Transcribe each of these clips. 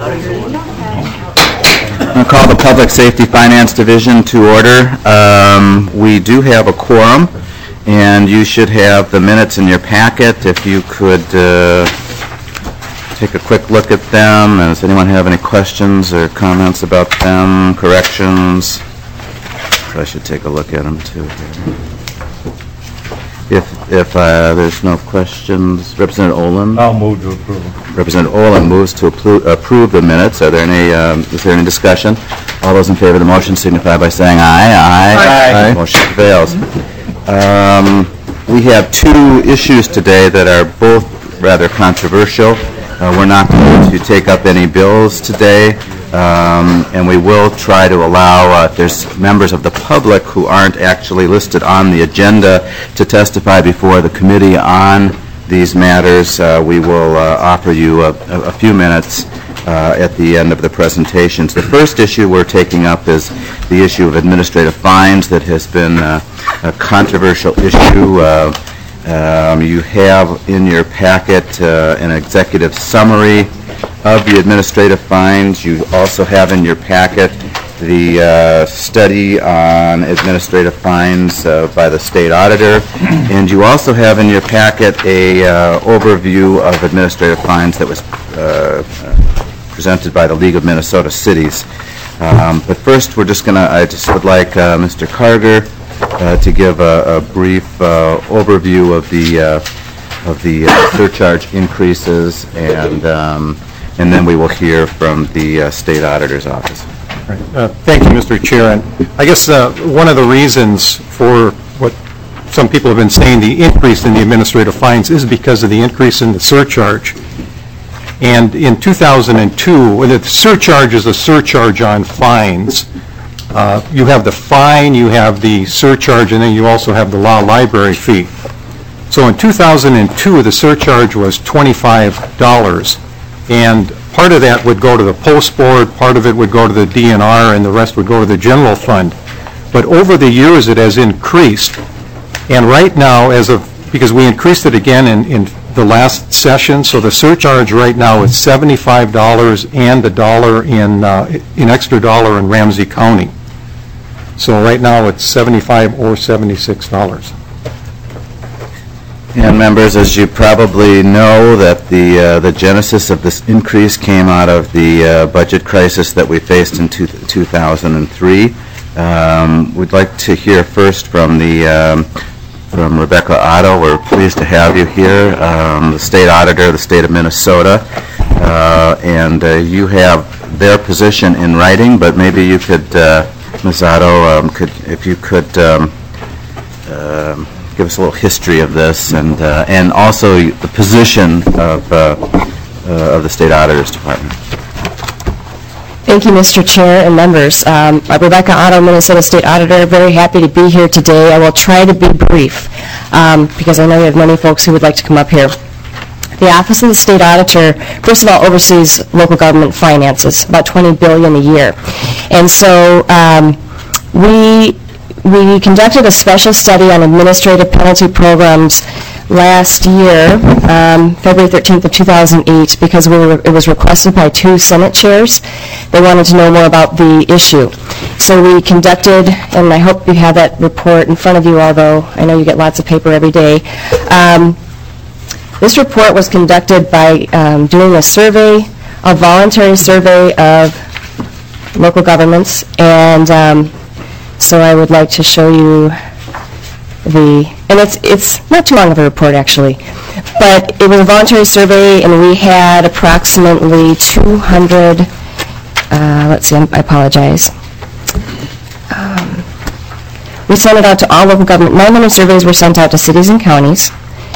I'll call the Public Safety Finance Division to order. We do have a quorum, and you should have the minutes in your packet. If you could take a quick look at them. Does anyone have any questions or comments about them, corrections? I should take a look at them too here. If there's no questions, Representative Olin? I'll move to approve. Representative Olin moves to approve the minutes. Are there any? Is there any discussion? All those in favor of the motion signify by saying aye. Aye. Aye. Motion prevails. We have two issues today that are both rather controversial. We're not going to take up any bills today, and we will try to allow, if there's members of the public who aren't actually listed on the agenda to testify before the committee on these matters, we will offer you a few minutes at the end of the presentations. The first issue we're taking up is the issue of administrative fines that has been a controversial issue. You have in your packet an executive summary of the administrative fines. You also have in your packet the study on administrative fines by the state auditor, and you also have in your packet a overview of administrative fines that was presented by the League of Minnesota Cities. But first, I just would like Mr. Carter to give a brief overview of the surcharge increases, and then we will hear from the state auditor's office. Thank you, Mr. Chair. And I guess one of the reasons for what some people have been saying, the increase in the administrative fines, is because of the increase in the surcharge. And in 2002, the surcharge is a surcharge on fines. You have the fine, you have the surcharge, and then you also have the law library fee. So in 2002, the surcharge was $25, and part of that would go to the post board, part of it would go to the DNR, and the rest would go to the general fund. But over the years, it has increased, and right now, because we increased it again in the last session, so the surcharge right now is $75 and an extra dollar in Ramsey County. So right now it's $75 or $76. And members, as you probably know, that the genesis of this increase came out of the budget crisis that we faced in 2003. We'd like to hear first from from Rebecca Otto. We're pleased to have you here, the state auditor of the state of Minnesota, and you have their position in writing, but maybe you could, Ms. Otto, if you could give us a little history of this, and also the position of the State Auditor's Department. Thank you, Mr. Chair and members. Rebecca Otto, Minnesota State Auditor. Very happy to be here today. I will try to be brief because I know you have many folks who would like to come up here. The Office of the State Auditor, first of all, oversees local government finances, about $20 billion a year. And so we conducted a special study on administrative penalty programs last year, February 13th of 2008, because it was requested by two Senate chairs. They wanted to know more about the issue. So we conducted, and I hope you have that report in front of you, although I know you get lots of paper every day. This report was conducted by doing a survey, a voluntary survey of local governments, and so I would like to show you and it's not too long of a report actually, but it was a voluntary survey, and we had approximately 200, let's see, I apologize. We sent it out to all local government. 900 surveys were sent out to cities and counties.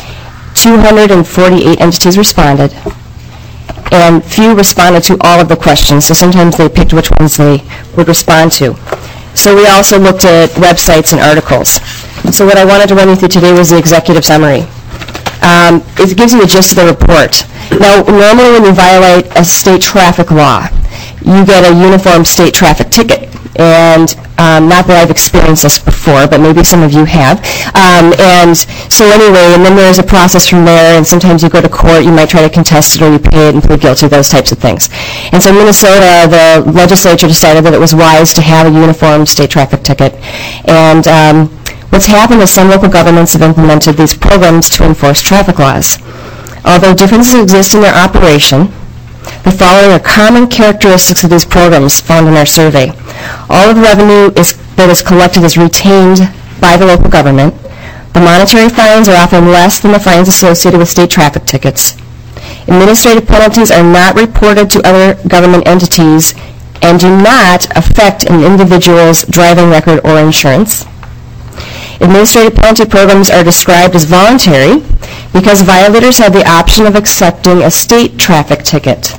248 entities responded, and few responded to all of the questions, so sometimes they picked which ones they would respond to. So we also looked at websites and articles. So what I wanted to run you through today was the executive summary. It gives you the gist of the report. Now, normally when you violate a state traffic law, you get a uniform state traffic ticket. And not that I've experienced this before, but maybe some of you have. And so anyway, and then there's a process from there, and sometimes you go to court, you might try to contest it, or you pay it and plead guilty, those types of things. And so in Minnesota, the legislature decided that it was wise to have a uniform state traffic ticket. And what's happened is some local governments have implemented these programs to enforce traffic laws. Although differences exist in their operation, the following are common characteristics of these programs found in our survey. All of the revenue that is collected is retained by the local government. The monetary fines are often less than the fines associated with state traffic tickets. Administrative penalties are not reported to other government entities and do not affect an individual's driving record or insurance. Administrative penalty programs are described as voluntary because violators have the option of accepting a state traffic ticket.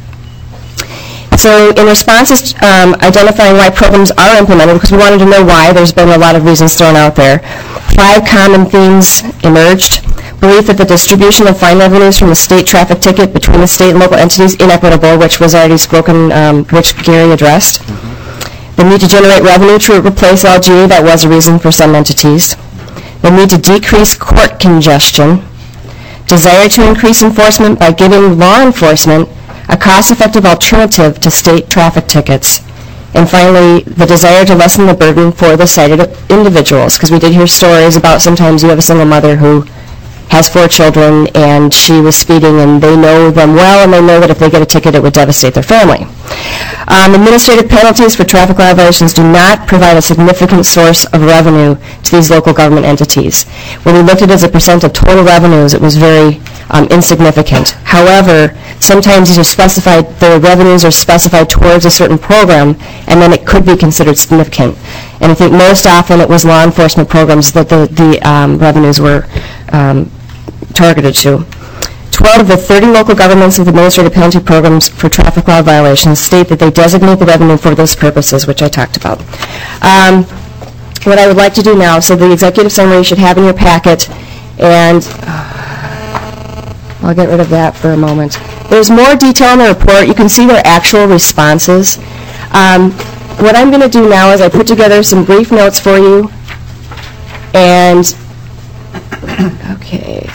So in response to identifying why programs are implemented, because we wanted to know why, there's been a lot of reasons thrown out there, 5 common themes emerged. Belief that the distribution of fine revenues from the state traffic ticket between the state and local entities inequitable, which was already spoken, which Gary addressed. The need to generate revenue to replace LG, that was a reason for some entities. The need to decrease court congestion. Desire to increase enforcement by giving law enforcement a cost-effective alternative to state traffic tickets. And finally, the desire to lessen the burden for the cited individuals, because we did hear stories about sometimes you have a single mother who has 4 children and she was speeding and they know them well and they know that if they get a ticket it would devastate their family. Administrative penalties for traffic law violations do not provide a significant source of revenue to these local government entities. When we looked at it as a percent of total revenues, it was very insignificant. However, sometimes these are specified, the revenues are specified towards a certain program, and then it could be considered significant. And I think most often it was law enforcement programs that the revenues were targeted to. 12 of the 30 local governments with administrative penalty programs for traffic law violations state that they designate the revenue for those purposes, which I talked about. What I would like to do now, so the executive summary you should have in your packet, and I'll get rid of that for a moment. There's more detail in the report. You can see their actual responses. What I'm going to do now is I put together some brief notes for you, and okay.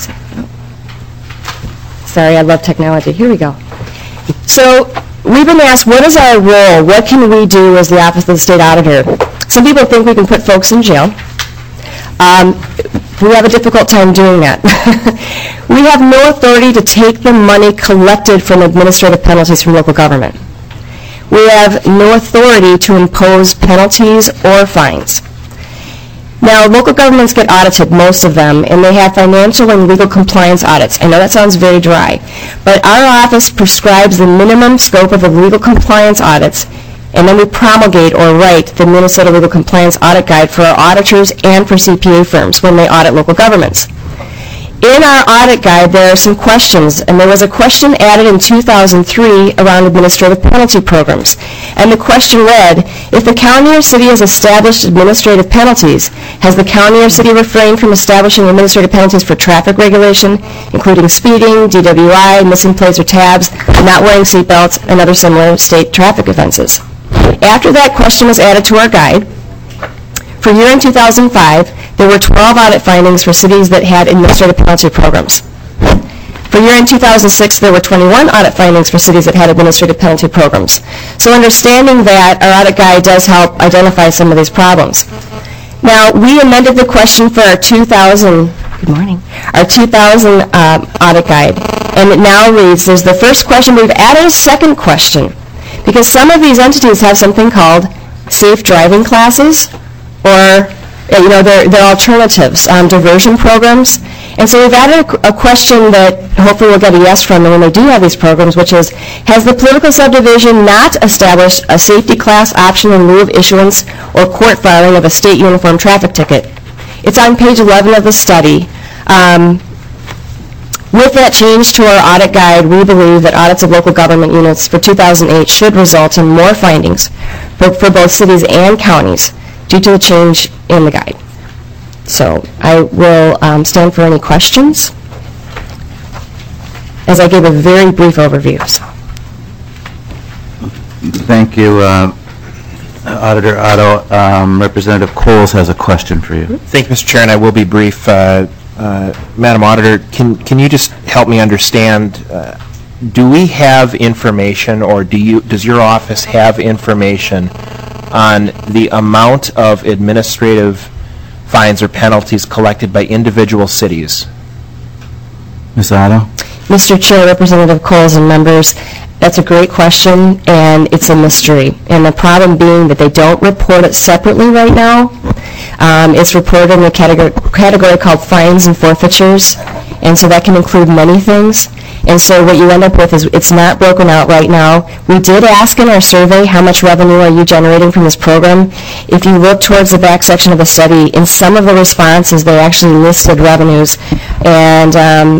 Sorry, I love technology. Here we go. So we've been asked, what is our role? What can we do as the Office of the State Auditor? Some people think we can put folks in jail. We have a difficult time doing that. We have no authority to take the money collected from administrative penalties from local government. We have no authority to impose penalties or fines. Now, local governments get audited, most of them, and they have financial and legal compliance audits. I know that sounds very dry, but our office prescribes the minimum scope of the legal compliance audits, and then we promulgate or write the Minnesota Legal Compliance Audit Guide for our auditors and for CPA firms when they audit local governments. In our audit guide, there are some questions, and there was a question added in 2003 around administrative penalty programs. And the question read, if the county or city has established administrative penalties, has the county or city refrained from establishing administrative penalties for traffic regulation, including speeding, DWI, missing plates or tabs, not wearing seatbelts, and other similar state traffic offenses? After that question was added to our guide, for year in 2005, there were 12 audit findings for cities that had administrative penalty programs. For year in 2006, there were 21 audit findings for cities that had administrative penalty programs. So understanding that, our audit guide does help identify some of these problems. Now, we amended the question for our 2000 audit guide, and it now reads, there's the first question, we've added a second question, because some of these entities have something called safe driving classes, or they're alternatives, diversion programs. And so we've added a question that hopefully we'll get a yes from them when they do have these programs, which is, has the political subdivision not established a safety class option in lieu of issuance or court filing of a state uniform traffic ticket? It's on page 11 of the study. With that change to our audit guide, we believe that audits of local government units for 2008 should result in more findings for both cities and counties due to the change in the guide. So I will stand for any questions, as I gave a very brief overview. So. Thank you. Auditor Otto. Representative Coles has a question for you. Thank you, Mr. Chair, and I will be brief. Madam Auditor, can you just help me understand, do we have information, or does your office have information on the amount of administrative fines or penalties collected by individual cities? Ms. Otto? Mr. Chair, Representative Coles, and members, that's a great question, and it's a mystery. And the problem being that they don't report it separately right now. It's reported in a category called fines and forfeitures, and so that can include many things. And so what you end up with is it's not broken out right now. We did ask in our survey, how much revenue are you generating from this program? If you look towards the back section of the study, in some of the responses, they actually listed revenues. And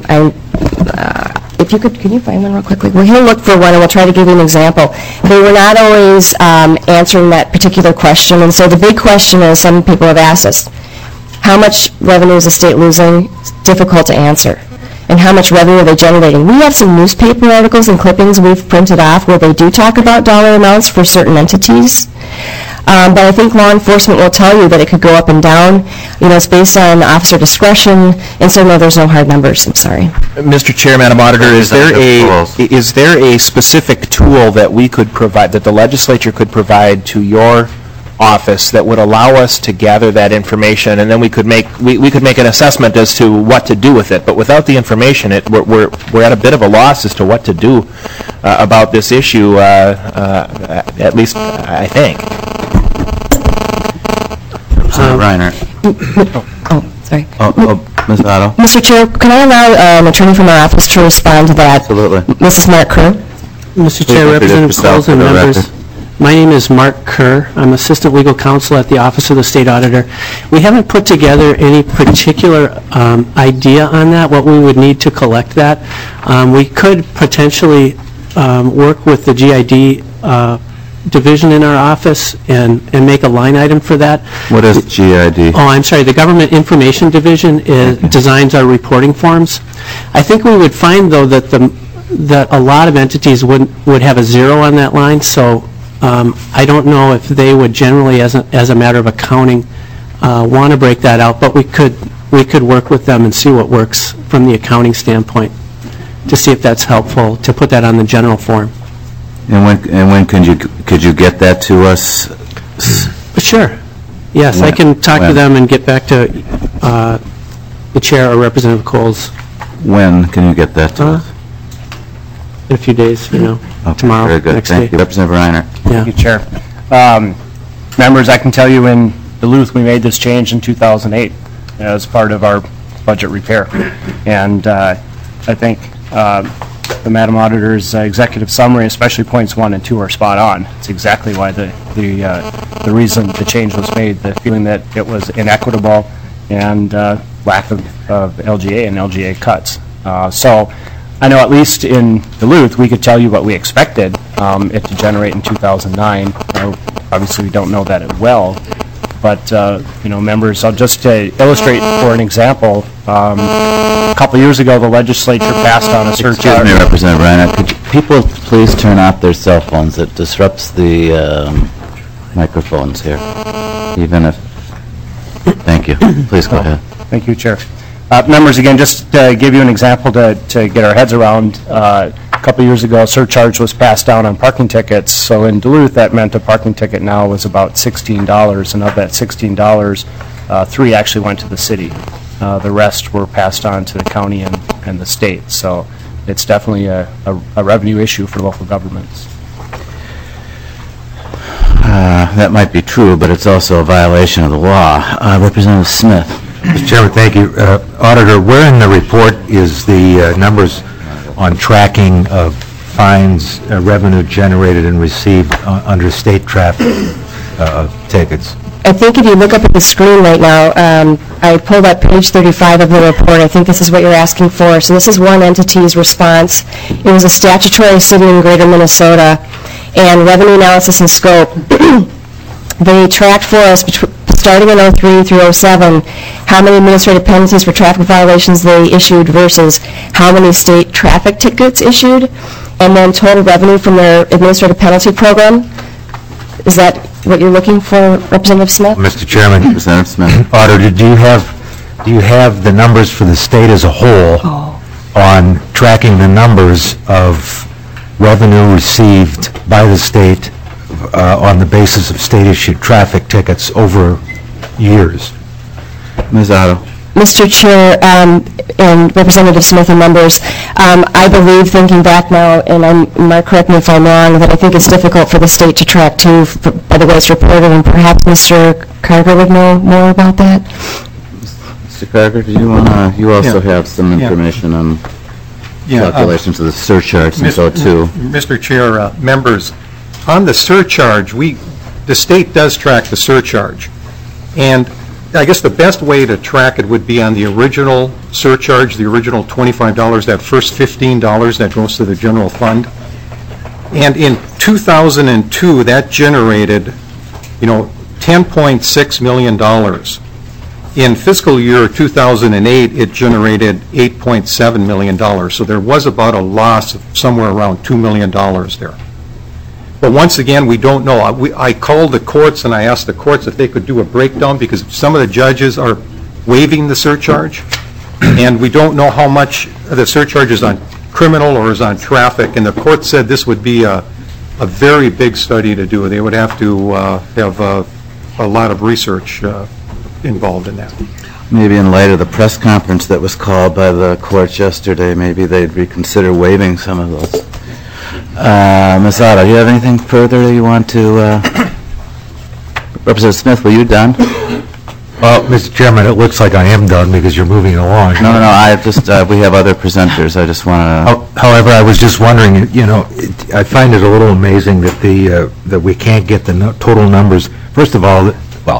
if you could, can you find one real quickly? We're going to look for one, and we'll try to give you an example. They were not always answering that particular question, and so the big question is, some people have asked us, how much revenue is the state losing? It's difficult to answer. And how much revenue are they generating? We have some newspaper articles and clippings we've printed off where they do talk about dollar amounts for certain entities. But I think law enforcement will tell you that it could go up and down. You know, it's based on officer discretion, and so no, there's no hard numbers. I'm sorry. Mr. Chair, Madam Auditor, is there a specific tool that we could provide, that the legislature could provide to your office that would allow us to gather that information, and then we could make an assessment as to what to do with it? But without the information, we're at a bit of a loss as to what to do about this issue. At least I think. Reiner. Sorry. Ms. Otto? Mr. Chair, can I allow an attorney from our office to respond to that? Absolutely. Mrs. Mark Kerr. Mr. Chair, Representative Coles and members, my name is Mark Kerr. I'm Assistant Legal Counsel at the Office of the State Auditor. We haven't put together any particular idea on that, what we would need to collect that. We could potentially work with the GID division in our office and make a line item for that. What is GID? Oh, I'm sorry. The Government Information Division designs our reporting forms. I think we would find, though, that a lot of entities would have a zero on that line, so I don't know if they would generally, as a matter of accounting, want to break that out, but we could work with them and see what works from the accounting standpoint to see if that's helpful to put that on the general form. And when could you get that to us? Sure. Yes, I can talk to them and get back to the chair or Representative Coles. When can you get that to us? In a few days, Okay, tomorrow, very good. next Thank day. you. Representative Reiner. Yeah. Thank you, Chair. Members, I can tell you in Duluth, we made this change in 2008 as part of our budget repair. And I think the Madam Auditor's executive summary, especially points 1 and 2, are spot on. It's exactly why the reason the change was made, the feeling that it was inequitable and lack of LGA and LGA cuts. So I know at least in Duluth, we could tell you what we expected it to generate in 2009. Obviously, we don't know that it will. But, members, I'll just illustrate for an example. A couple years ago, the legislature passed on a surcharge. Excuse me, Representative Reiner. Could people please turn off their cell phones? It disrupts the microphones here. Even if... Thank you. Please go ahead. Thank you, Chair. Members, again, just to give you an example to get our heads around, a couple years ago, a surcharge was passed down on parking tickets. So in Duluth, that meant a parking ticket now was about $16, and of that $16, $3 actually went to the city. The rest were passed on to the county and the state. So it's definitely a revenue issue for local governments. That might be true, but it's also a violation of the law. Representative Smith. Mr. Chairman, thank you. Auditor, where in the report is the numbers on tracking of fines, revenue generated and received under state traffic tickets? I think if you look up at the screen right now, I pulled up page 35 of the report. I think this is what you're asking for. So this is one entity's response. It was a statutory city in greater Minnesota, and revenue analysis and scope. They tracked for us, starting in 03 through 07, how many administrative penalties for traffic violations they issued versus how many state traffic tickets issued, and then total revenue from their administrative penalty program. Is that what you're looking for, Representative Smith? Mr. Chairman, Representative Smith. Auditor, do you have the numbers for the state as a whole on tracking the numbers of revenue received by the state on the basis of state-issued traffic tickets over years? Ms. Otto. Mr. Chair, and Representative Smith and members, I believe, thinking back now, and Mark, correct me if I'm wrong, that I think it's difficult for the state to track too, by the way it's reported, and perhaps Mr. Carter would know more about that. Mr. Carter, do you want to, you also have some Yeah. information on Yeah, calculations of the surcharge and so too. Mr. Chair, members, on the surcharge, the state does track the surcharge. And I guess the best way to track it would be on the original surcharge, the original $25, that first $15 that goes to the general fund. And in 2002, that generated, $10.6 million. In fiscal year 2008, it generated $8.7 million. So there was about a loss of somewhere around $2 million there. But once again, we don't know. I called the courts and I asked the courts if they could do a breakdown because some of the judges are waiving the surcharge, and we don't know how much the surcharge is on criminal or is on traffic. And the court said this would be a very big study to do. They would have to have a lot of research involved in that. Maybe in light of the press conference that was called by the courts yesterday, maybe they'd reconsider waiving some of those. Ms. Otto, do you have anything further that you want to... Representative Smith, were you done? Well, Mr. Chairman, it looks like I am done because you're moving along. No, I just, we have other presenters. I just want to... However, I was just wondering, I find it a little amazing that that we can't get the total numbers. First of all,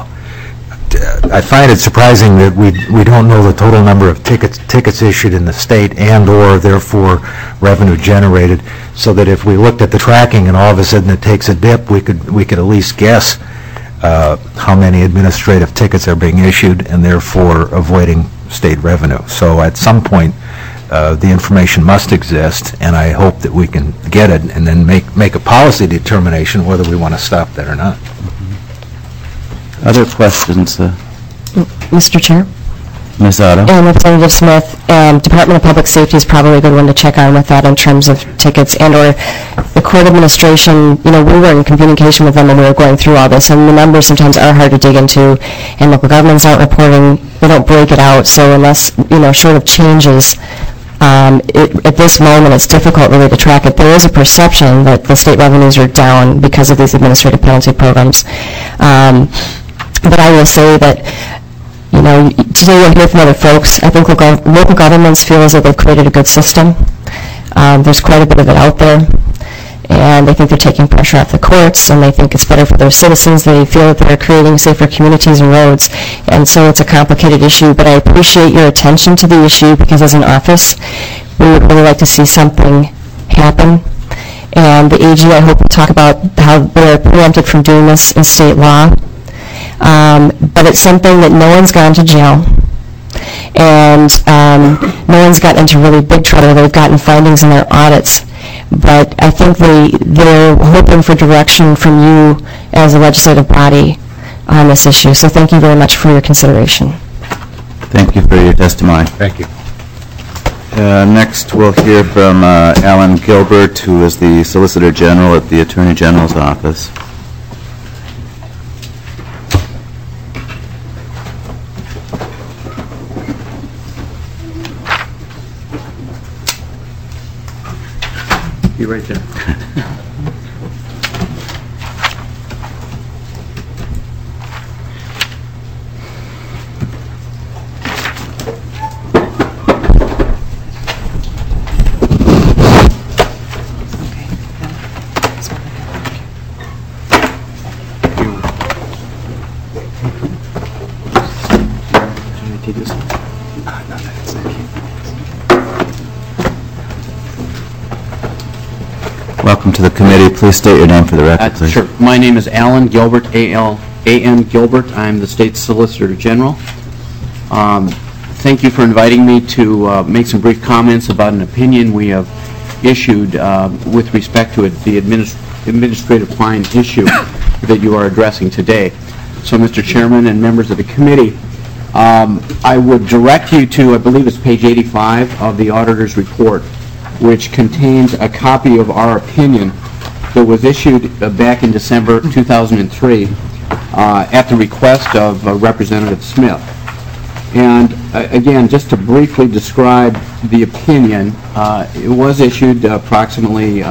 I find it surprising that we don't know the total number of tickets issued in the state and/or therefore revenue generated, so that if we looked at the tracking and all of a sudden it takes a dip, we could at least guess how many administrative tickets are being issued and therefore avoiding state revenue. So at some point, the information must exist, and I hope that we can get it and then make a policy determination whether we want to stop that or not. Other questions? Mr. Chair? Ms. Otto? And Representative Smith, Department of Public Safety is probably a good one to check on with that in terms of tickets, and/or the court administration. We were in communication with them when we were going through all this, and the numbers sometimes are hard to dig into, and local governments aren't reporting, they don't break it out, so unless, short of changes, at this moment, it's difficult really to track it. There is a perception that the state revenues are down because of these administrative penalty programs. But I will say that, today you'll hear from other folks. I think local governments feel as though they've created a good system. There's quite a bit of it out there. And they think they're taking pressure off the courts, and they think it's better for their citizens. They feel that they're creating safer communities and roads. And so it's a complicated issue, but I appreciate your attention to the issue because as an office, we would really like to see something happen. And the AG, I hope, will talk about how they're preempted from doing this in state law. But it's something that no one's gone to jail, and no one's gotten into really big trouble. They've gotten findings in their audits. But I think they're hoping for direction from you as a legislative body on this issue. So thank you very much for your consideration. Thank you for your testimony. Thank you. Next, we'll hear from Alan Gilbert, who is the Solicitor General at the Attorney General's office. You right there. Welcome to the committee. Please state your name for the record, please. Sure. My name is Alan Gilbert, A-L-A-N Gilbert. I'm the State Solicitor General. Thank you for inviting me to make some brief comments about an opinion we have issued with respect to the administrative fine issue. that you are addressing today. So, Mr. Chairman and members of the committee, I would direct you to, I believe it's page 85 of the auditor's report, which contains a copy of our opinion that was issued back in December 2003 at the request of Representative Smith. And again, just to briefly describe the opinion, it was issued approximately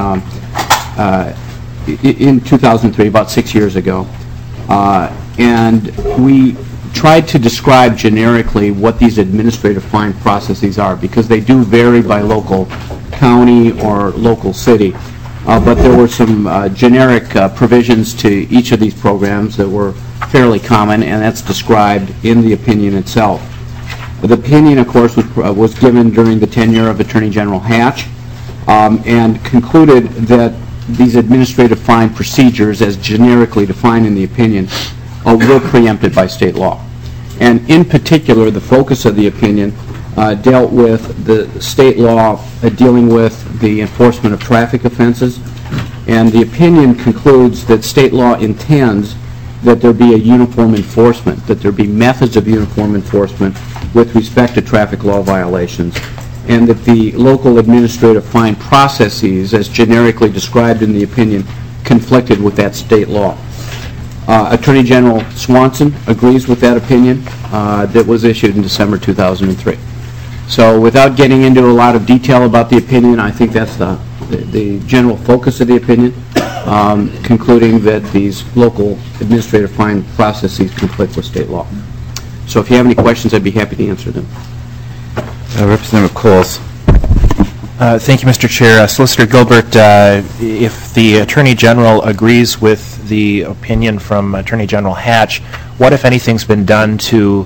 in 2003, about 6 years ago. And we tried to describe generically what these administrative fine processes are, because they do vary by local county or local city. But there were some generic provisions to each of these programs that were fairly common, and that's described in the opinion itself. The opinion, of course, was given during the tenure of Attorney General Hatch, and concluded that these administrative fine procedures, as generically defined in the opinion, were preempted by state law. And in particular, the focus of the opinion dealt with the state law dealing with the enforcement of traffic offenses. And the opinion concludes that state law intends that there be a uniform enforcement, that there be methods of uniform enforcement with respect to traffic law violations, and that the local administrative fine processes, as generically described in the opinion, conflicted with that state law. Attorney General Swanson agrees with that opinion that was issued in December 2003. So without getting into a lot of detail about the opinion, I think that's the general focus of the opinion, concluding that these local administrative fine processes conflict with state law. So if you have any questions, I'd be happy to answer them. Representative Coles. Thank you, Mr. Chair. Solicitor Gilbert, if the Attorney General agrees with the opinion from Attorney General Hatch, what, if anything's been done to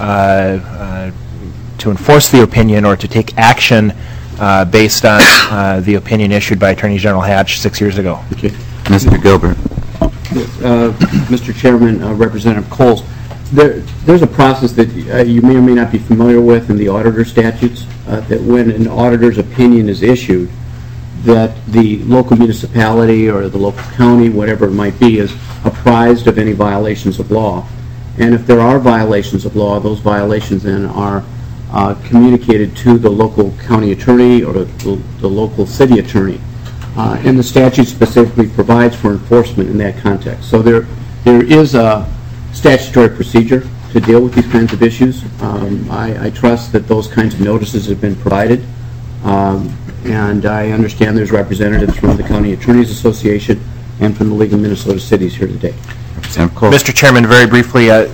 enforce the opinion or to take action based on the opinion issued by Attorney General Hatch 6 years ago? Okay. Mr. Gilbert. Mr. Chairman, Representative Coles, there's a process that you may or may not be familiar with in the auditor statutes, that when an auditor's opinion is issued, that the local municipality or the local county, whatever it might be, is apprised of any violations of law. And if there are violations of law, those violations then are communicated to the local county attorney or the local city attorney. And the statute specifically provides for enforcement in that context. So there is a statutory procedure to deal with these kinds of issues. I trust that those kinds of notices have been provided. And I understand there's representatives from the County Attorneys Association and from the League of Minnesota Cities here today. Mr. Chairman, very briefly, I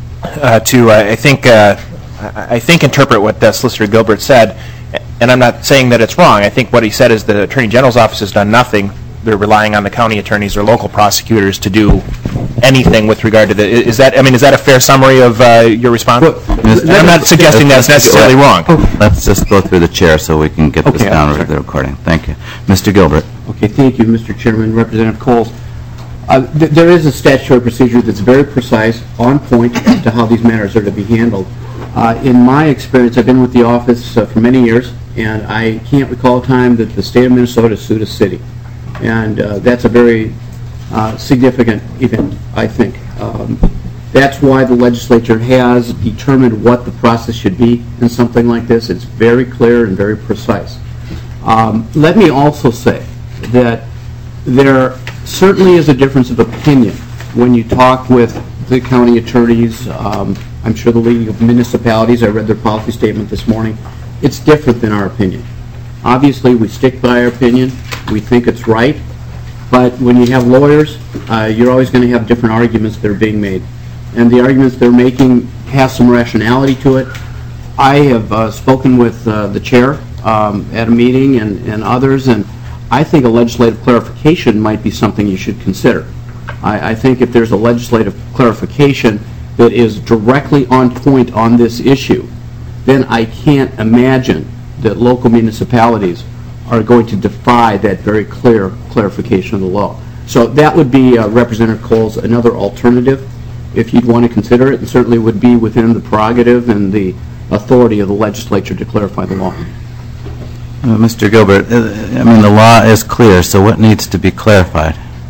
think interpret what Solicitor Gilbert said, and I'm not saying that it's wrong. I think what he said is the Attorney General's office has done nothing. They're relying on the county attorneys or local prosecutors to do anything with regard to the. Is that a fair summary of your response? I'm not suggesting that's necessarily wrong. Let's just go through the chair so we can get this down over the recording. Thank you. Mr. Gilbert. Okay, thank you, Mr. Chairman, Representative Coles. There is a statutory procedure that's very precise, on point to how these matters are to be handled. In my experience, I've been with the office for many years, and I can't recall a time that the state of Minnesota sued a city. And that's a very significant event, I think. That's why the legislature has determined what the process should be in something like this. It's very clear and very precise. Let me also say that there certainly is a difference of opinion when you talk with the county attorneys. I'm sure the League of Municipalities, I read their policy statement this morning. It's different than our opinion. Obviously, we stick by our opinion. We think it's right. But when you have lawyers, you're always going to have different arguments that are being made. And the arguments they're making have some rationality to it. I have spoken with the chair at a meeting and others, and I think a legislative clarification might be something you should consider. I think if there's a legislative clarification that is directly on point on this issue, then I can't imagine that local municipalities are going to defy that very clear clarification of the law. So that would be, Representative Coles, another alternative if you'd want to consider it, and certainly would be within the prerogative and the authority of the legislature to clarify the law. Mr. Gilbert, I mean, the law is clear, so what needs to be clarified?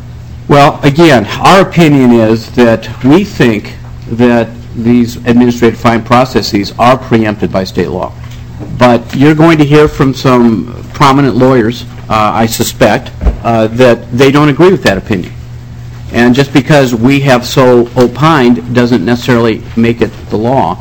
Well, again, our opinion is that we think that these administrative fine processes are preempted by state law. But you're going to hear from some prominent lawyers, I suspect, that they don't agree with that opinion. And just because we have so opined doesn't necessarily make it the law.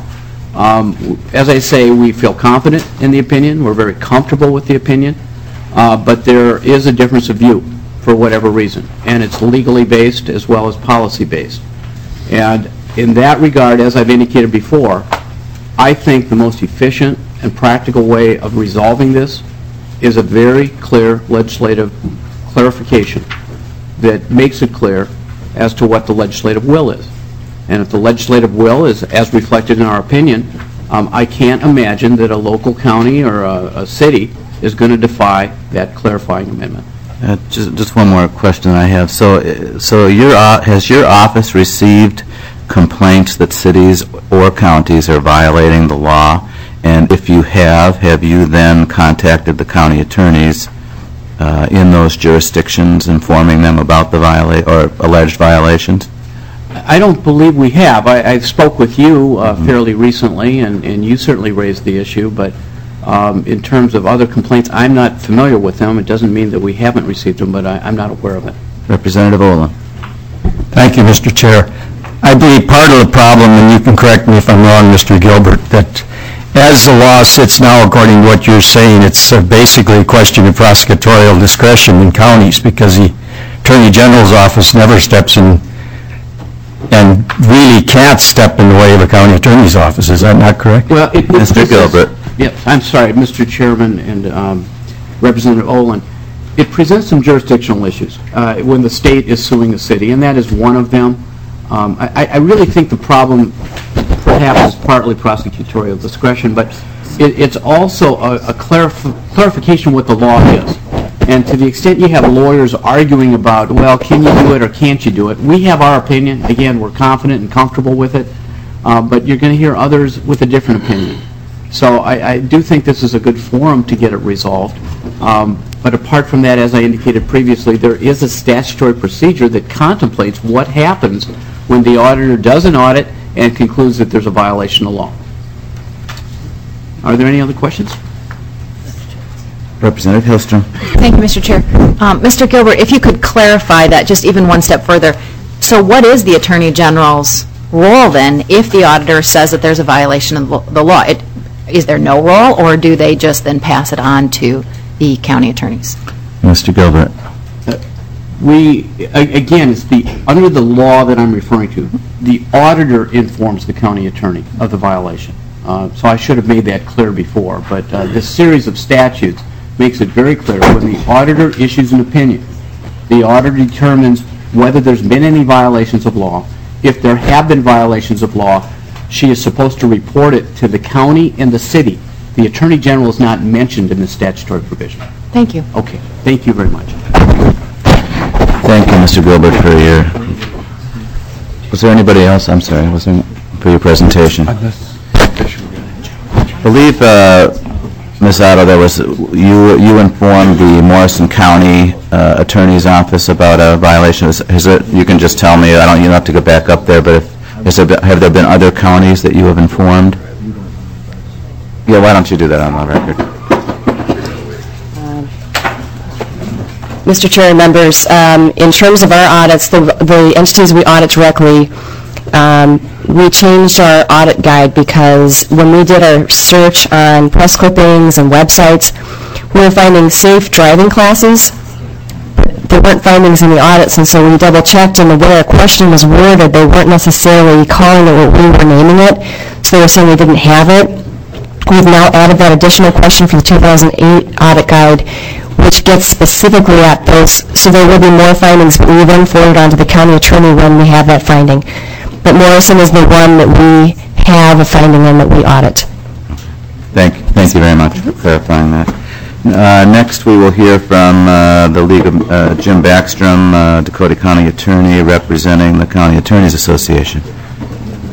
As I say, we feel confident in the opinion. We're very comfortable with the opinion. But there is a difference of view for whatever reason. And it's legally based as well as policy based. And in that regard, as I've indicated before, I think the most efficient and practical way of resolving this is a very clear legislative clarification that makes it clear as to what the legislative will is. And if the legislative will is as reflected in our opinion, I can't imagine that a local county or a city is going to defy that clarifying amendment. Just one more question I have. So has your office received complaints that cities or counties are violating the law? And if you have you then contacted the county attorneys in those jurisdictions, informing them about the alleged violations? I don't believe we have. I spoke with you fairly recently, and you certainly raised the issue, but in terms of other complaints, I'm not familiar with them. It doesn't mean that we haven't received them, but I'm not aware of it. Representative Olin. Thank you, Mr. Chair. I believe part of the problem, and you can correct me if I'm wrong, Mr. Gilbert, that as the law sits now, according to what you're saying, it's basically a question of prosecutorial discretion in counties because the Attorney General's office never steps in and really can't step in the way of a county attorney's office. Is that not correct? Well, Mr. Gilbert. Yes, I'm sorry, Mr. Chairman and Representative Olin. It presents some jurisdictional issues when the state is suing the city, and that is one of them. I really think the problem perhaps is partly prosecutorial discretion, but it's also a clarification of what the law is. And to the extent you have lawyers arguing about, well, can you do it or can't you do it, we have our opinion. Again, we're confident and comfortable with it, but you're going to hear others with a different opinion. So I do think this is a good forum to get it resolved. But apart from that, as I indicated previously, there is a statutory procedure that contemplates what happens when the auditor does an audit and concludes that there's a violation of law. Are there any other questions? Representative Hillstrom. Thank you, Mr. Chair. Mr. Gilbert, if you could clarify that just even one step further. So what is the Attorney General's role then if the auditor says that there's a violation of the law? Is there no role, or do they just then pass it on to the county attorneys? Mr. Gilbert. Again, it's under the law that I'm referring to, the auditor informs the county attorney of the violation. So I should have made that clear before, but this series of statutes makes it very clear when the auditor issues an opinion, the auditor determines whether there's been any violations of law. If there have been violations of law, she is supposed to report it to the county and the city. The Attorney General is not mentioned in the statutory provision. Thank you. Okay. Thank you very much. Thank you, Mr. Gilbert, for your... Was there anybody else? I'm sorry. Was there for your presentation? I believe, Ms. Otto, there was you informed the Morrison County Attorney's Office about a violation. You can just tell me. You don't have to go back up there, but have there been other counties that you have informed? Yeah, why don't you do that on the record? Mr. Chair and members, in terms of our audits, the entities we audit directly, we changed our audit guide because when we did our search on press clippings and websites, we were finding safe driving classes. There weren't findings in the audits, and so we double-checked, and the way our question was worded, they weren't necessarily calling it what we were naming it, so they were saying we didn't have it. We've now added that additional question for the 2008 audit guide, which gets specifically at those, so there will be more findings, but we then forward on to the county attorney when we have that finding. But Morrison is the one that we have a finding in that we audit. Thank you very much for clarifying that. Next, we will hear from the League of Jim Backstrom, Dakota County Attorney, representing the County Attorneys Association.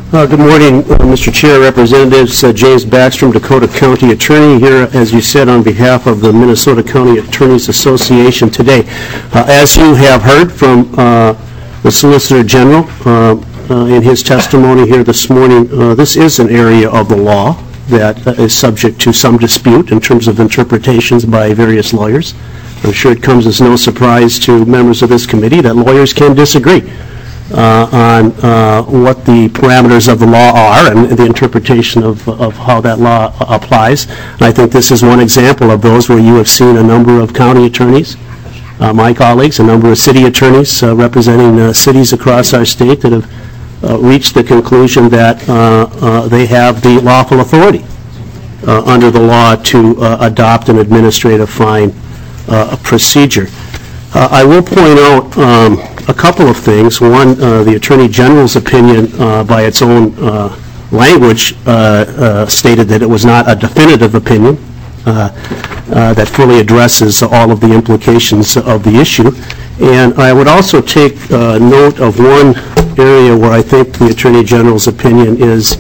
Good morning, Mr. Chair, Representatives. James Backstrom, Dakota County Attorney, here, as you said, on behalf of the Minnesota County Attorneys Association today. As you have heard from the Solicitor General in his testimony here this morning, this is an area of the law that is subject to some dispute in terms of interpretations by various lawyers. I'm sure it comes as no surprise to members of this committee that lawyers can disagree on what the parameters of the law are and the interpretation of how that law applies. And I think this is one example of those where you have seen a number of county attorneys, my colleagues, a number of city attorneys representing cities across our state that have reached the conclusion that they have the lawful authority under the law to adopt an administrative fine procedure. I will point out a couple of things. One, the Attorney General's opinion by its own language stated that it was not a definitive opinion that fully addresses all of the implications of the issue. And I would also take note of one area where I think the Attorney General's opinion is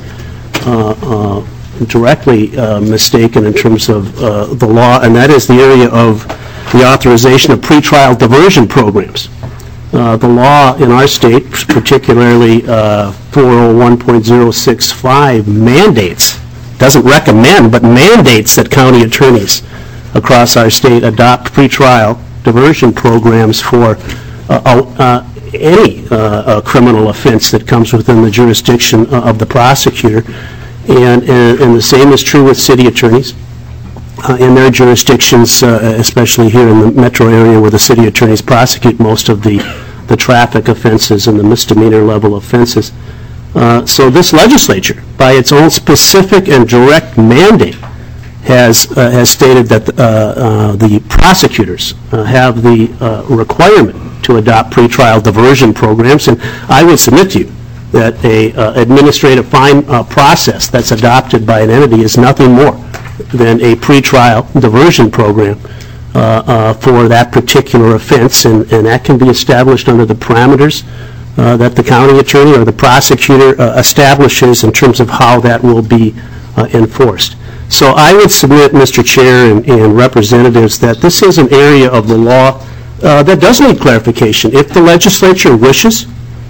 directly mistaken in terms of the law, and that is the area of the authorization of pretrial diversion programs. The law in our state, particularly 401.065, mandates, doesn't recommend, but mandates that county attorneys across our state adopt pretrial diversion programs for any criminal offense that comes within the jurisdiction of the prosecutor. And the same is true with city attorneys. In their jurisdictions, especially here in the metro area where the city attorneys prosecute most of the traffic offenses and the misdemeanor level offenses. So this legislature, by its own specific and direct mandate, has stated that the prosecutors have the requirement to adopt pretrial diversion programs, and I would submit to you that a administrative fine process that's adopted by an entity is nothing more than a pretrial diversion program for that particular offense, and that can be established under the parameters that the county attorney or the prosecutor establishes in terms of how that will be enforced. So I would submit, Mr. Chair and representatives, that this is an area of the law that does need clarification. If the legislature wishes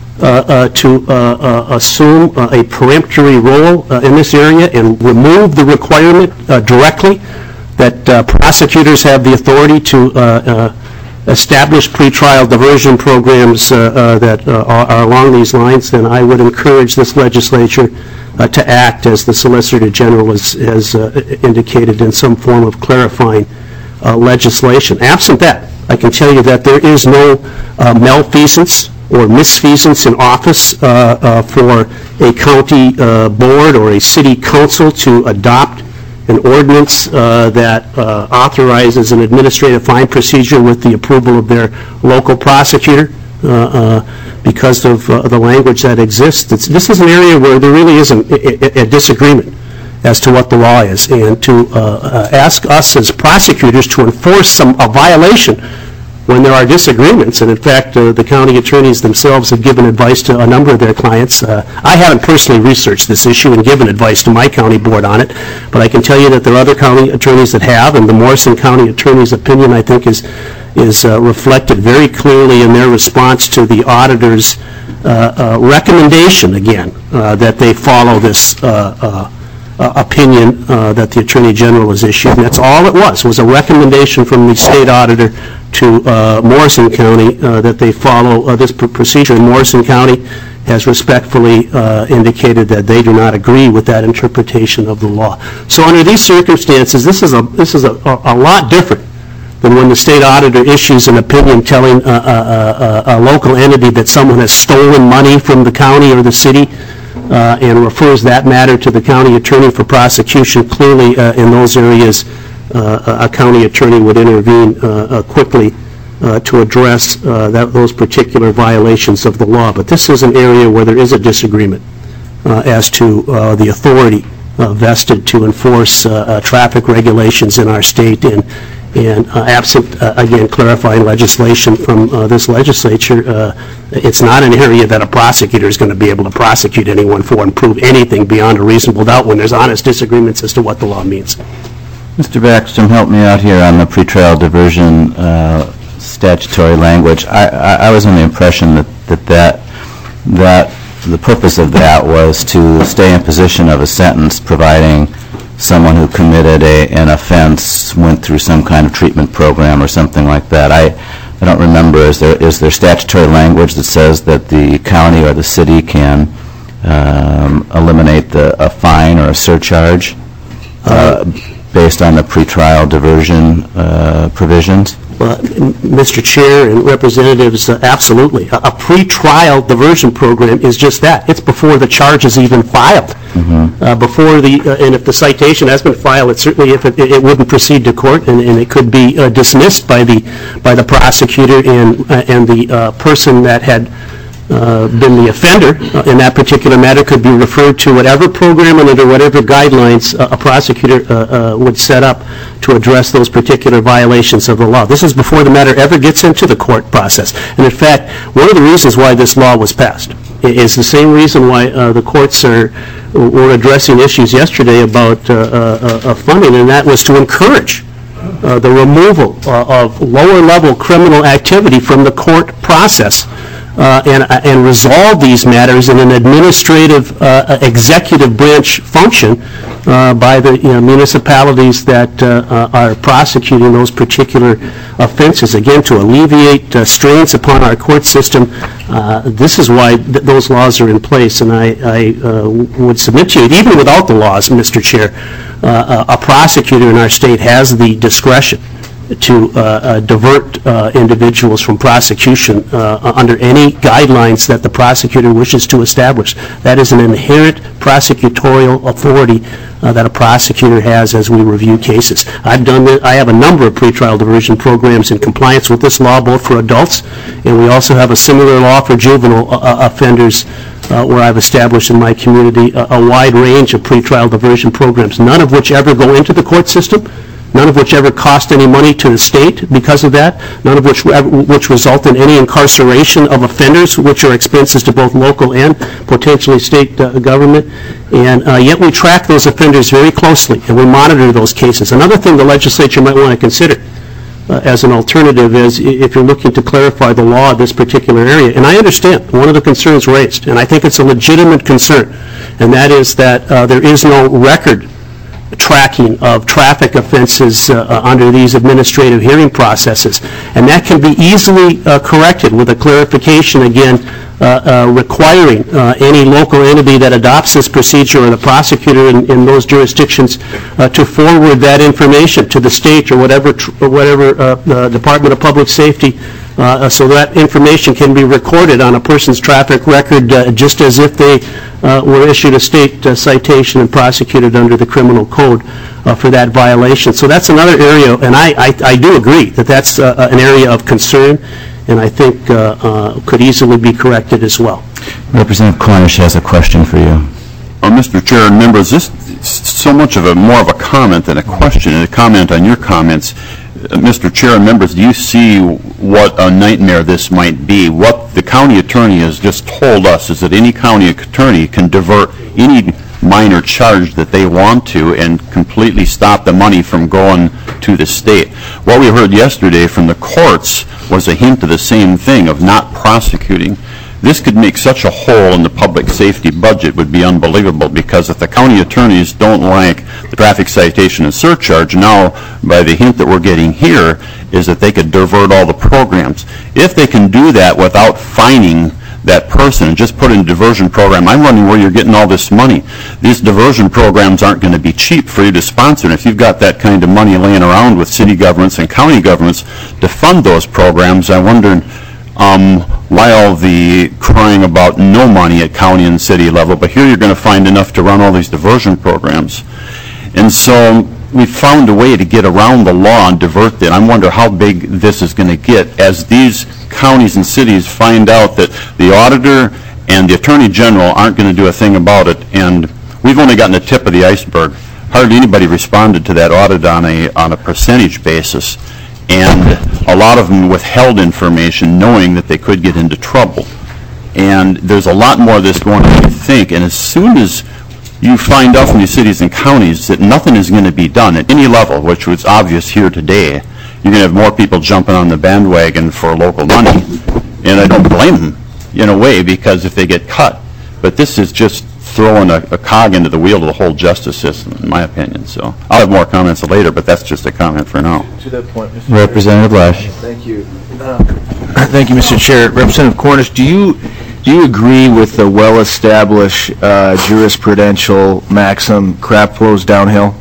to assume a peremptory role in this area and remove the requirement directly that prosecutors have the authority to establish pretrial diversion programs that are along these lines, then I would encourage this legislature to act as the Solicitor General has indicated in some form of clarifying legislation. Absent that, I can tell you that there is no malfeasance or misfeasance in office for a county board or a city council to adopt an ordinance that authorizes an administrative fine procedure with the approval of their local prosecutor because of the language that exists. This is an area where there really isn't a disagreement as to what the law is, and to ask us as prosecutors to enforce a violation when there are disagreements, and in fact the county attorneys themselves have given advice to a number of their clients. I haven't personally researched this issue and given advice to my county board on it, but I can tell you that there are other county attorneys that have, and the Morrison County attorney's opinion, I think, is reflected very clearly in their response to the auditor's recommendation, again, that they follow this opinion that the Attorney General has issued. And that's all it was a recommendation from the state auditor to Morrison County that they follow this procedure. And Morrison County has respectfully indicated that they do not agree with that interpretation of the law. So under these circumstances, this is a lot different than when the state auditor issues an opinion telling a local entity that someone has stolen money from the county or the city and refers that matter to the county attorney for prosecution. Clearly, in those areas, a county attorney would intervene quickly to address those particular violations of the law. But this is an area where there is a disagreement as to the authority vested to enforce traffic regulations in our state, and And absent, again, clarifying legislation from this legislature, it's not an area that a prosecutor is going to be able to prosecute anyone for and prove anything beyond a reasonable doubt when there's honest disagreements as to what the law means. Mr. Backstrom, help me out here on the pretrial diversion statutory language. I was under the impression that the purpose of that was to stay in position of a sentence, providing someone who committed an offense went through some kind of treatment program or something like that. I don't remember. Is there statutory language that says that the county or the city can eliminate a fine or a surcharge based on the pretrial diversion provisions? Mr. Chair and Representatives, absolutely. A pretrial diversion program is just that. It's before the charge is even filed. And if the citation has been filed, it certainly it wouldn't proceed to court, and it could be dismissed by the prosecutor and the person that had been the offender in that particular matter could be referred to whatever program and under whatever guidelines a prosecutor would set up to address those particular violations of the law. This is before the matter ever gets into the court process. And in fact, one of the reasons why this law was passed is the same reason why the courts were addressing issues yesterday about funding, and that was to encourage the removal of lower-level criminal activity from the court process and resolve these matters in an administrative executive branch function by the municipalities that are prosecuting those particular offenses. Again, to alleviate strains upon our court system, this is why those laws are in place. And I would submit to you, even without the laws, Mr. Chair, a prosecutor in our state has the discretion to divert individuals from prosecution under any guidelines that the prosecutor wishes to establish. That is an inherent prosecutorial authority that a prosecutor has as we review cases. I have a number of pretrial diversion programs in compliance with this law, both for adults, and we also have a similar law for juvenile offenders where I've established in my community a wide range of pretrial diversion programs, none of which ever go into the court system, none of which ever cost any money to the state because of that, none of which result in any incarceration of offenders, which are expenses to both local and potentially state government. And yet we track those offenders very closely, and we monitor those cases. Another thing the legislature might want to consider as an alternative is if you're looking to clarify the law of this particular area, and I understand one of the concerns raised, and I think it's a legitimate concern, and that is that there is no record tracking of traffic offenses under these administrative hearing processes. And that can be easily corrected with a clarification, again, requiring any local entity that adopts this procedure or the prosecutor in those jurisdictions to forward that information to the state or whatever Department of Public Safety so that information can be recorded on a person's traffic record just as if they were issued a state citation and prosecuted under the criminal code for that violation. So that's another area, and I do agree that that's an area of concern, and I think could easily be corrected as well. Representative Cornish has a question for you. Mr. Chair and members, this is so much of more of a comment than a question, and a comment on your comments. Mr. Chair and members, do you see what a nightmare this might be? What the county attorney has just told us is that any county attorney can divert any minor charge that they want to and completely stop the money from going to the state. What we heard yesterday from the courts was a hint of the same thing, of not prosecuting. This could make such a hole in the public safety budget would be unbelievable, because if the county attorneys don't like the traffic citation and surcharge, now by the hint that we're getting here is that they could divert all the programs. If they can do that without fining that person and just put in a diversion program, I'm wondering where you're getting all this money. These diversion programs aren't going to be cheap for you to sponsor, and if you've got that kind of money laying around with city governments and county governments to fund those programs, I wonder why all the crying about no money at county and city level, but here you're going to find enough to run all these diversion programs. And so we found a way to get around the law and divert it. I wonder how big this is going to get as these counties and cities find out that the auditor and the attorney general aren't going to do a thing about it. And we've only gotten the tip of the iceberg. hardly anybody responded to that audit on a percentage basis, and a lot of them withheld information knowing that they could get into trouble. And there's a lot more of this going on than you think, and as soon as you find out from these cities and counties that nothing is going to be done at any level, which was obvious here today, you're going to have more people jumping on the bandwagon for local money, and I don't blame them in a way, because if they get cut. But this is just throwing a cog into the wheel of the whole justice system, in my opinion. So I'll have more comments later, but that's just a comment for now. To that point, Mr. Representative Lesh. Thank you. Thank you, Mr. Chair. Representative Cornish, do you agree with the well-established jurisprudential maxim, crap flows downhill?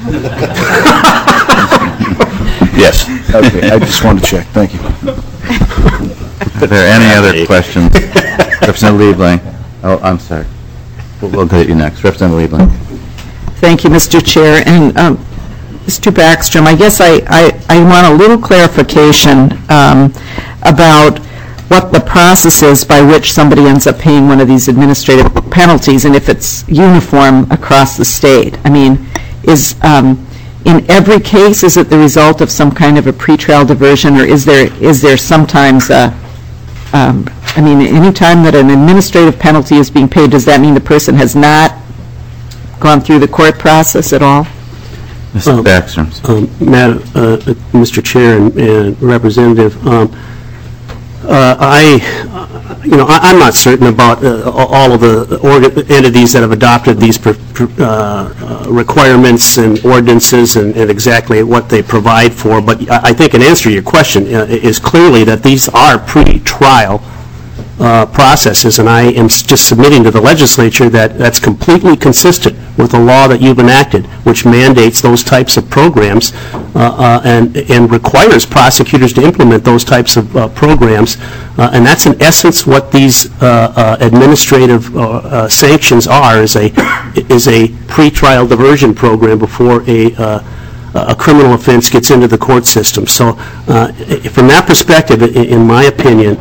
Yes. Okay, I just wanted to check. Thank you. Are there any other questions? Representative Liebling. Oh, I'm sorry. We'll go to you next. Representative Liebling. Thank you, Mr. Chair. And Mr. Backstrom, I guess I want a little clarification about what the process is by which somebody ends up paying one of these administrative penalties, and if it's uniform across the state. I mean, in every case, is it the result of some kind of a pretrial diversion, or is there sometimes I mean, any time that an administrative penalty is being paid, does that mean the person has not gone through the court process at all? Mr. Backstrom. Madam, Mr. Chair and Representative, I'm not certain about all of the entities that have adopted these requirements and ordinances and exactly what they provide for, but I think an answer to your question is clearly that these are pre-trial processes, and I am just submitting to the legislature that that's completely consistent with the law that you've enacted, which mandates those types of programs and requires prosecutors to implement those types of programs, and that's in essence what these administrative sanctions are, is a pre-trial diversion program before a criminal offense gets into the court system. So from that perspective, in my opinion,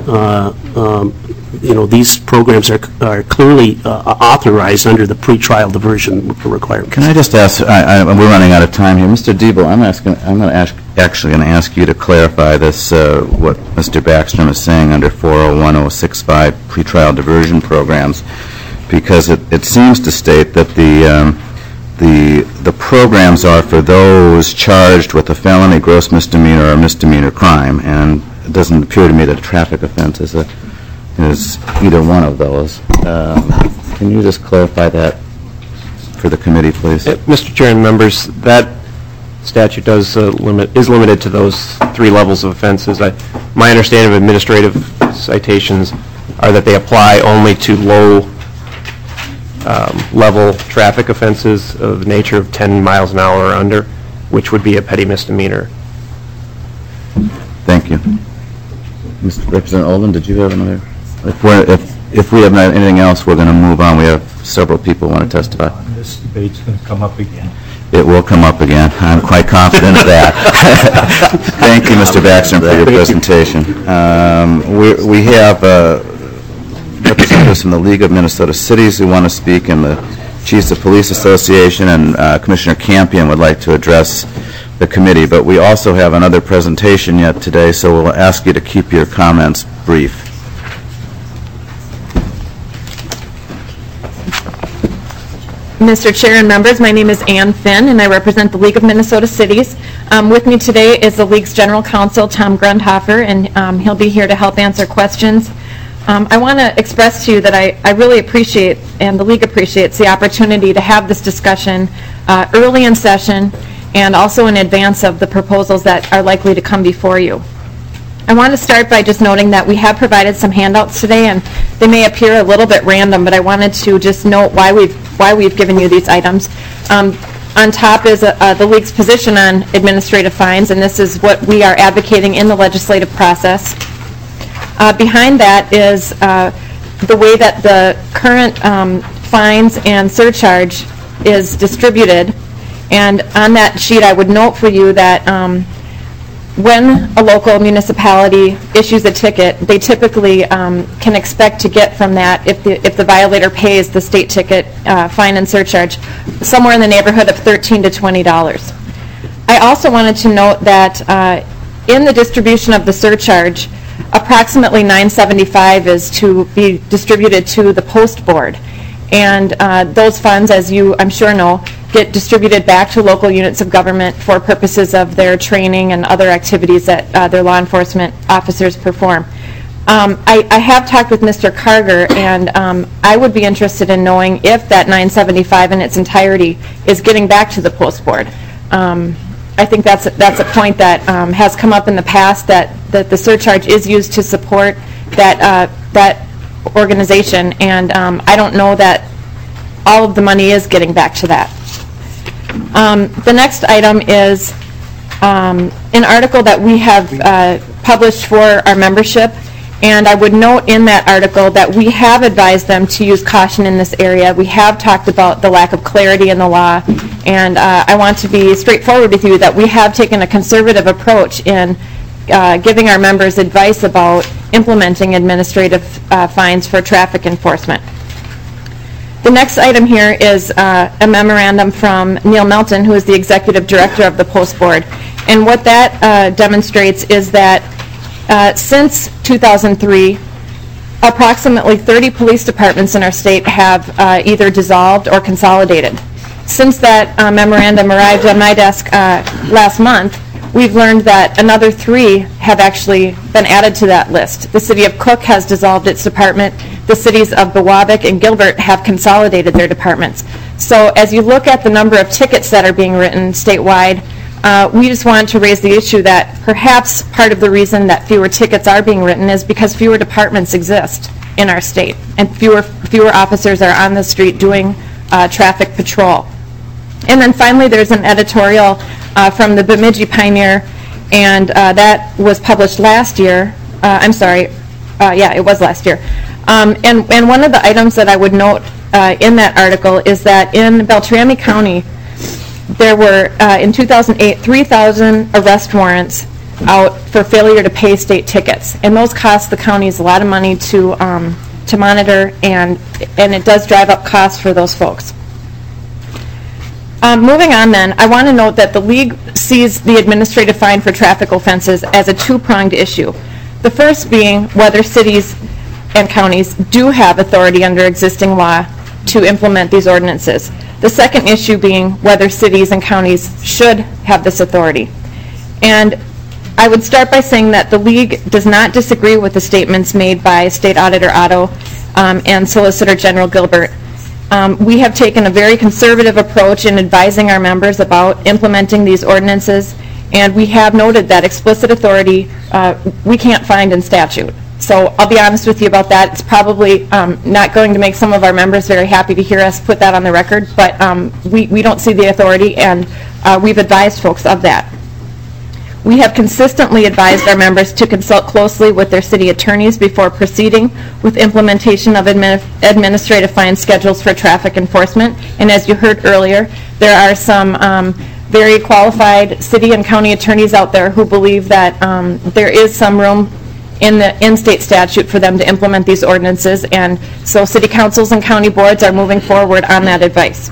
these programs are clearly authorized under the pre-trial diversion requirements. Can I just ask, we're running out of time here. Mr. Diebel, I'm actually going to ask you to clarify this, what Mr. Backstrom is saying under 401-065 pretrial diversion programs, because it seems to state that the programs are for those charged with a felony, gross misdemeanor, or misdemeanor crime, and it doesn't appear to me that a traffic offense is either one of those. Can you just clarify that for the committee, please? Mr. Chair and members, that statute is limited to those three levels of offenses. My understanding of administrative citations are that they apply only to low level traffic offenses of the nature of 10 miles an hour or under, which would be a petty misdemeanor. Thank you. Mr. Representative Olin, did you have another? If we have anything else, we're going to move on. We have several people who want to testify. This debate's going to come up again. It will come up again. I'm quite confident of that. Thank you, Mr. Backstrom, for your presentation. We have representatives from the League of Minnesota Cities who want to speak, and the Chiefs of Police Association, and Commissioner Campion would like to address the committee. But we also have another presentation yet today, so we'll ask you to keep your comments brief. Mr. Chair and members, my name is Ann Finn, and I represent the League of Minnesota Cities. With me today is the League's General Counsel, Tom Grundhofer, and he'll be here to help answer questions. I want to express to you that I really appreciate, and the League appreciates, the opportunity to have this discussion early in session and also in advance of the proposals that are likely to come before you. I want to start by just noting that we have provided some handouts today, and they may appear a little bit random, but I wanted to just note why we've given you these items. On top is the League's position on administrative fines, and this is what we are advocating in the legislative process. Behind that is the way that the current fines and surcharge is distributed. And on that sheet, I would note for you that when a local municipality issues a ticket, they typically can expect to get from that, if the violator pays the state ticket fine and surcharge, somewhere in the neighborhood of $13 to $20. I also wanted to note that in the distribution of the surcharge, approximately $9.75 is to be distributed to the post board. And those funds, as you, I'm sure, know, get distributed back to local units of government for purposes of their training and other activities that their law enforcement officers perform. I have talked with Mr. Carger, and I would be interested in knowing if that $9.75 in its entirety is getting back to the post board. I think that's a point that has come up in the past, that the surcharge is used to support that organization, and I don't know that all of the money is getting back to that. The next item is an article that we have published for our membership, and I would note in that article that we have advised them to use caution in this area. We have talked about the lack of clarity in the law, and I want to be straightforward with you that we have taken a conservative approach in giving our members advice about implementing administrative fines for traffic enforcement. The next item here is a memorandum from Neil Melton, who is the Executive Director of the Post Board. And what that demonstrates is that since 2003, approximately 30 police departments in our state have either dissolved or consolidated. Since that memorandum arrived on my desk last month, we've learned that another 3 have actually been added to that list. The city of Cook has dissolved its department. The cities of Biwabik and Gilbert have consolidated their departments. So as you look at the number of tickets that are being written statewide, we just want to raise the issue that perhaps part of the reason that fewer tickets are being written is because fewer departments exist in our state, and fewer officers are on the street doing traffic patrol. And then finally, there's an editorial from the Bemidji Pioneer, and that was published last year. It was last year. And one of the items that I would note in that article is that in Beltrami County, there were, in 2008, 3,000 arrest warrants out for failure to pay state tickets. And those cost the counties a lot of money to monitor, and it does drive up costs for those folks. Moving on then, I want to note that the League sees the administrative fine for traffic offenses as a two-pronged issue. The first being whether cities and counties do have authority under existing law to implement these ordinances. The second issue being whether cities and counties should have this authority. And I would start by saying that the League does not disagree with the statements made by State Auditor Otto and Solicitor General Gilbert. We have taken a very conservative approach in advising our members about implementing these ordinances, and we have noted that explicit authority we can't find in statute. So I'll be honest with you about that. It's probably not going to make some of our members very happy to hear us put that on the record, but we don't see the authority, and we've advised folks of that. We have consistently advised our members to consult closely with their city attorneys before proceeding with implementation of administrative fine schedules for traffic enforcement. And as you heard earlier, there are some very qualified city and county attorneys out there who believe that there is some room in the in-state statute for them to implement these ordinances, and so city councils and county boards are moving forward on that advice.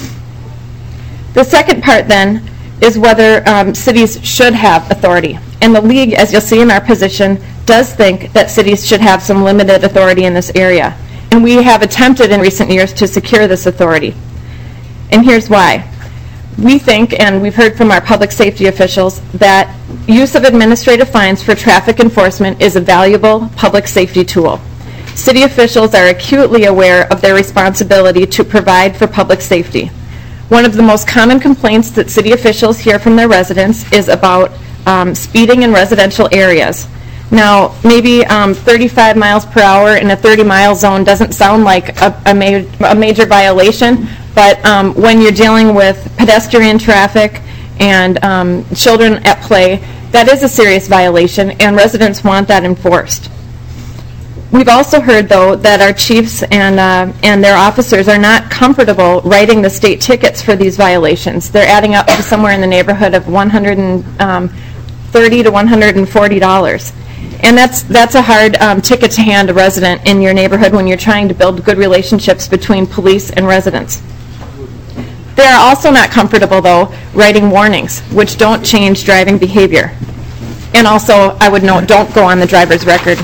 The second part then is whether cities should have authority. And the League, as you'll see in our position, does think that cities should have some limited authority in this area. And we have attempted in recent years to secure this authority. And here's why. We think, and we've heard from our public safety officials, that use of administrative fines for traffic enforcement is a valuable public safety tool. City officials are acutely aware of their responsibility to provide for public safety. One of the most common complaints that city officials hear from their residents is about speeding in residential areas. Now, maybe 35 miles per hour in a 30-mile zone doesn't sound like a major violation, but when you're dealing with pedestrian traffic and children at play, that is a serious violation, and residents want that enforced. We've also heard, though, that our chiefs and their officers are not comfortable writing the state tickets for these violations. They're adding up to somewhere in the neighborhood of $150 $30 to $140. And that's a hard ticket to hand a resident in your neighborhood when you're trying to build good relationships between police and residents. They are also not comfortable, though, writing warnings, which don't change driving behavior. And also, I would note, don't go on the driver's record.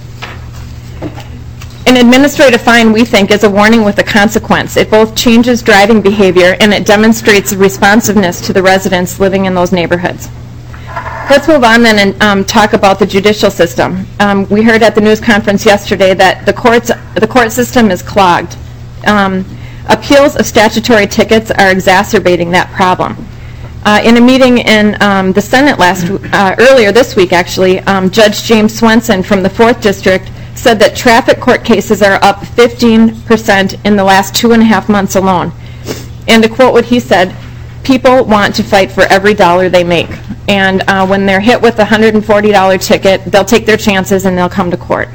An administrative fine, we think, is a warning with a consequence. It both changes driving behavior and it demonstrates responsiveness to the residents living in those neighborhoods. Let's move on then and talk about the judicial system. We heard at the news conference yesterday that the court system is clogged. Appeals of statutory tickets are exacerbating that problem. In a meeting in the Senate earlier this week, actually, Judge James Swenson from the 4th District said that traffic court cases are up 15% in the last 2.5 months alone. And to quote what he said, people want to fight for every dollar they make. And when they're hit with a $140 ticket, they'll take their chances and they'll come to court.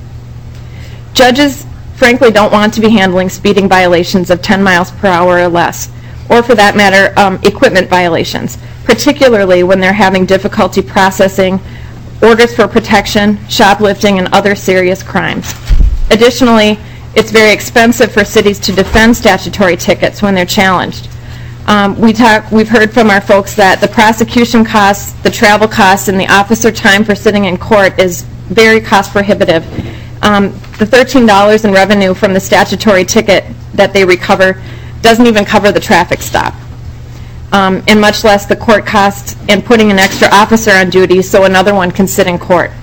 Judges, frankly, don't want to be handling speeding violations of 10 miles per hour or less, or for that matter, equipment violations, particularly when they're having difficulty processing orders for protection, shoplifting, and other serious crimes. Additionally, it's very expensive for cities to defend statutory tickets when they're challenged. We've heard from our folks that the prosecution costs, the travel costs, and the officer time for sitting in court is very cost prohibitive. The $13 in revenue from the statutory ticket that they recover doesn't even cover the traffic stop, and much less the court costs and putting an extra officer on duty so another one can sit in court.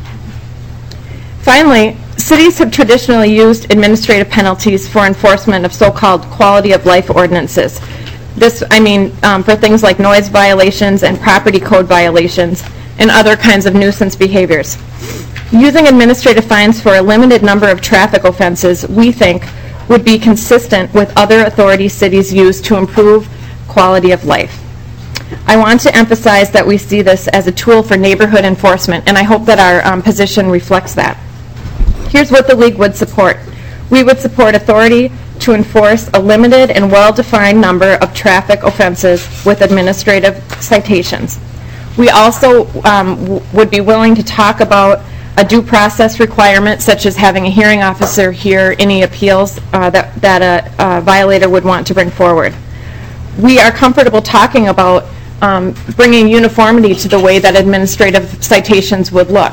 Finally, cities have traditionally used administrative penalties for enforcement of so-called quality of life ordinances. This, for things like noise violations and property code violations and other kinds of nuisance behaviors. Using administrative fines for a limited number of traffic offenses, we think, would be consistent with other authorities cities use to improve quality of life. I want to emphasize that we see this as a tool for neighborhood enforcement, and I hope that our position reflects that. Here's what the League would support. We would support authority to enforce a limited and well-defined number of traffic offenses with administrative citations. We also would be willing to talk about a due process requirement, such as having a hearing officer hear any appeals that a violator would want to bring forward. We are comfortable talking about bringing uniformity to the way that administrative citations would look.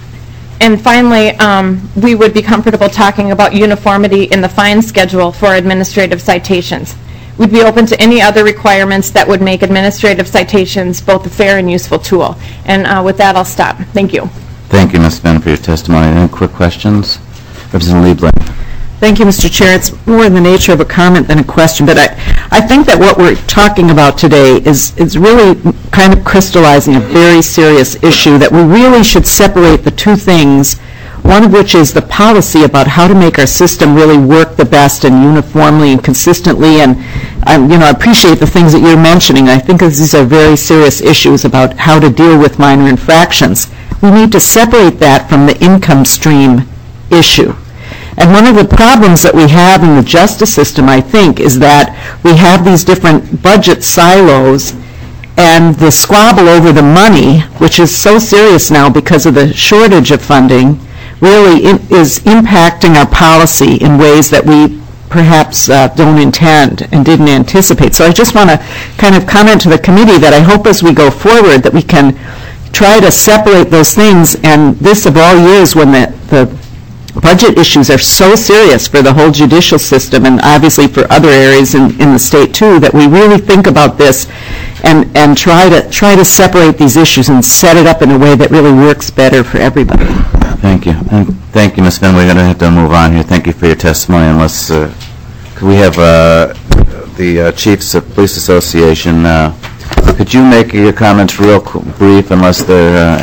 And finally, we would be comfortable talking about uniformity in the fine schedule for administrative citations. We'd be open to any other requirements that would make administrative citations both a fair and useful tool. And with that, I'll stop. Thank you. Thank you, Ms. Finn, for your testimony. Any quick questions? Representative Liebling. Thank you, Mr. Chair. It's more in the nature of a comment than a question, but I think that what we're talking about today is really kind of crystallizing a very serious issue, that we really should separate the two things, one of which is the policy about how to make our system really work the best and uniformly and consistently. And I appreciate the things that you're mentioning. I think these are very serious issues about how to deal with minor infractions. We need to separate that from the income stream issue. And one of the problems that we have in the justice system, I think, is that we have these different budget silos, and the squabble over the money, which is so serious now because of the shortage of funding, really is impacting our policy in ways that we perhaps don't intend and didn't anticipate. So I just want to kind of comment to the committee that I hope as we go forward that we can try to separate those things, and this of all years when the budget issues are so serious for the whole judicial system and obviously for other areas in the state too, that we really think about this and try to separate these issues and set it up in a way that really works better for everybody. Thank you. And thank you, Ms. Finn. We're going to have to move on here. Thank you for your testimony. Unless, could we have the Chiefs of Police Association, could you make your comments real brief unless they're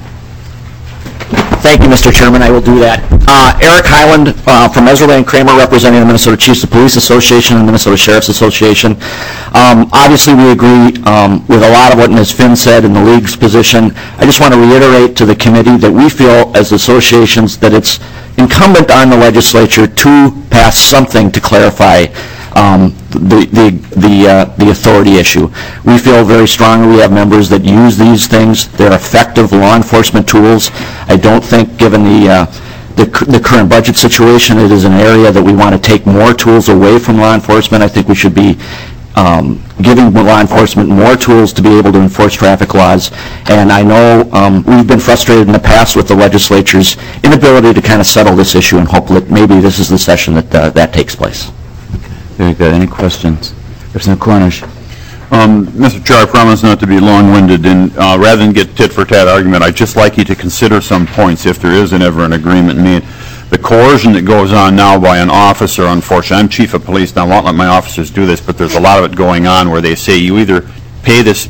Thank you, Mr. Chairman. I will do that. Eric Highland from Ezra Lane Kramer, representing the Minnesota Chiefs of Police Association and the Minnesota Sheriff's Association. Obviously, we agree with a lot of what Ms. Finn said in the League's position. I just want to reiterate to the committee that we feel as associations that it's incumbent on the legislature to pass something to clarify the authority issue. We feel very strongly we have members that use these things. They're effective law enforcement tools. I don't think, given the current budget situation, it is an area that we want to take more tools away from law enforcement. I think we should be giving law enforcement more tools to be able to enforce traffic laws. And I know we've been frustrated in the past with the legislature's inability to kind of settle this issue, and hope that maybe this is the session that that takes place. Very good. Any questions? Representative Cornish. Mr. Chair, I promise not to be long-winded, and rather than get tit-for-tat argument, I'd just like you to consider some points, if there isn't ever an agreement made. The coercion that goes on now by an officer, unfortunately, I'm chief of police, and I won't let my officers do this, but there's a lot of it going on where they say you either pay this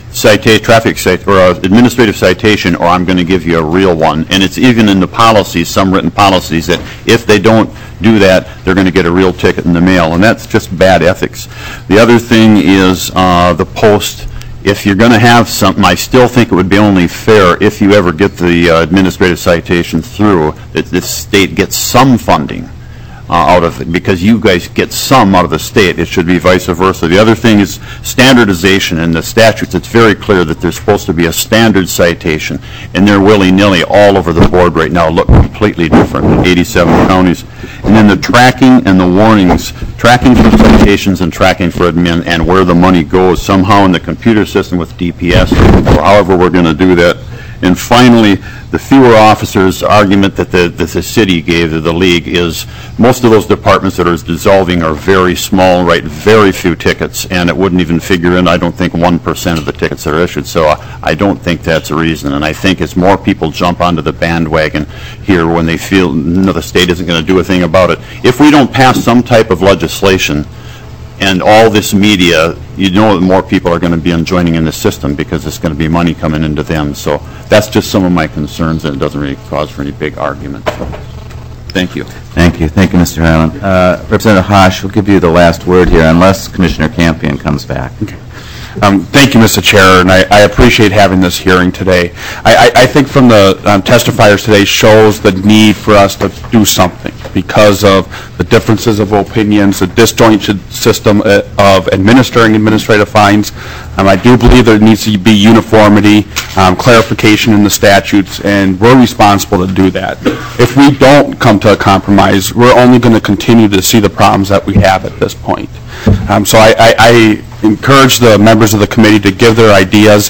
traffic citation or administrative citation, or I'm going to give you a real one. And it's even in the policies, some written policies, that if they don't do that, they're going to get a real ticket in the mail, and that's just bad ethics. The other thing is the post. If you're going to have something, I still think it would be only fair if you ever get the administrative citation through, that this state gets some funding out of it, because you guys get some out of the state. It should be vice versa. The other thing is standardization. In the statutes, it's very clear that there's supposed to be a standard citation, and they're willy-nilly all over the board right now, look completely different in 87 counties. And then the tracking and the warnings, tracking for citations and tracking for admin, and where the money goes somehow in the computer system with DPS, or however we're going to do that. And finally, the fewer officers argument that the city gave to the league is most of those departments that are dissolving are very small, write very few tickets, and it wouldn't even figure in, I don't think, 1% of the tickets that are issued. So I don't think that's a reason. And I think as more people jump onto the bandwagon here when they feel the state isn't going to do a thing about it, if we don't pass some type of legislation and all this media, you know that more people are going to be joining in the system because there's going to be money coming into them. So that's just some of my concerns, and it doesn't really cause for any big argument. So, thank you. Thank you. Thank you, Mr. Hyland. Representative Haas, we'll give you the last word here, unless Commissioner Campion comes back. Okay. Thank you, Mr. Chair, and I appreciate having this hearing today. I think from the testifiers today shows the need for us to do something because of the differences of opinions, the disjointed system of administering administrative fines. I do believe there needs to be uniformity, clarification in the statutes, and we're responsible to do that. If we don't come to a compromise, we're only going to continue to see the problems that we have at this point. So I encourage the members of the committee to give their ideas.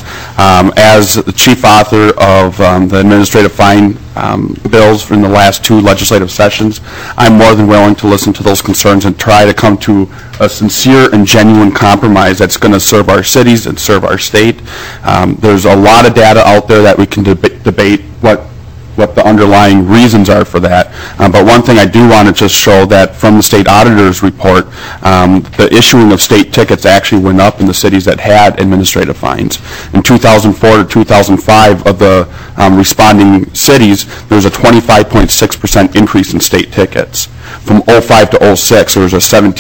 As the chief author of the administrative fine bills in the last 2 legislative sessions, I'm more than willing to listen to those concerns and try to come to a sincere and genuine compromise that's going to serve our cities and serve our state. There's a lot of data out there that we can debate what the underlying reasons are for that. But one thing I do want to just show that from the state auditor's report, the issuing of state tickets actually went up in the cities that had administrative fines. In 2004 to 2005 of the responding cities, there was a 25.6% increase in state tickets. From 05 to 06, there was a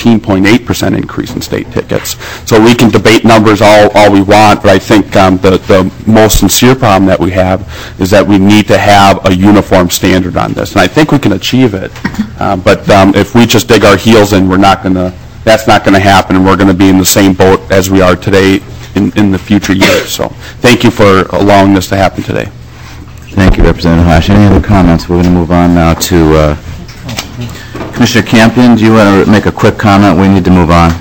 17.8% increase in state tickets. So we can debate numbers all we want, but I think the most sincere problem that we have is that we need to have a uniform standard on this. And I think we can achieve it. But if we just dig our heels in, that's not going to happen, and we're going to be in the same boat as we are today in the future years. So thank you for allowing this to happen today. Thank you, Representative Haas. Any other comments? We're going to move on now to Commissioner Campion. Do you want to make a quick comment? We need to move on.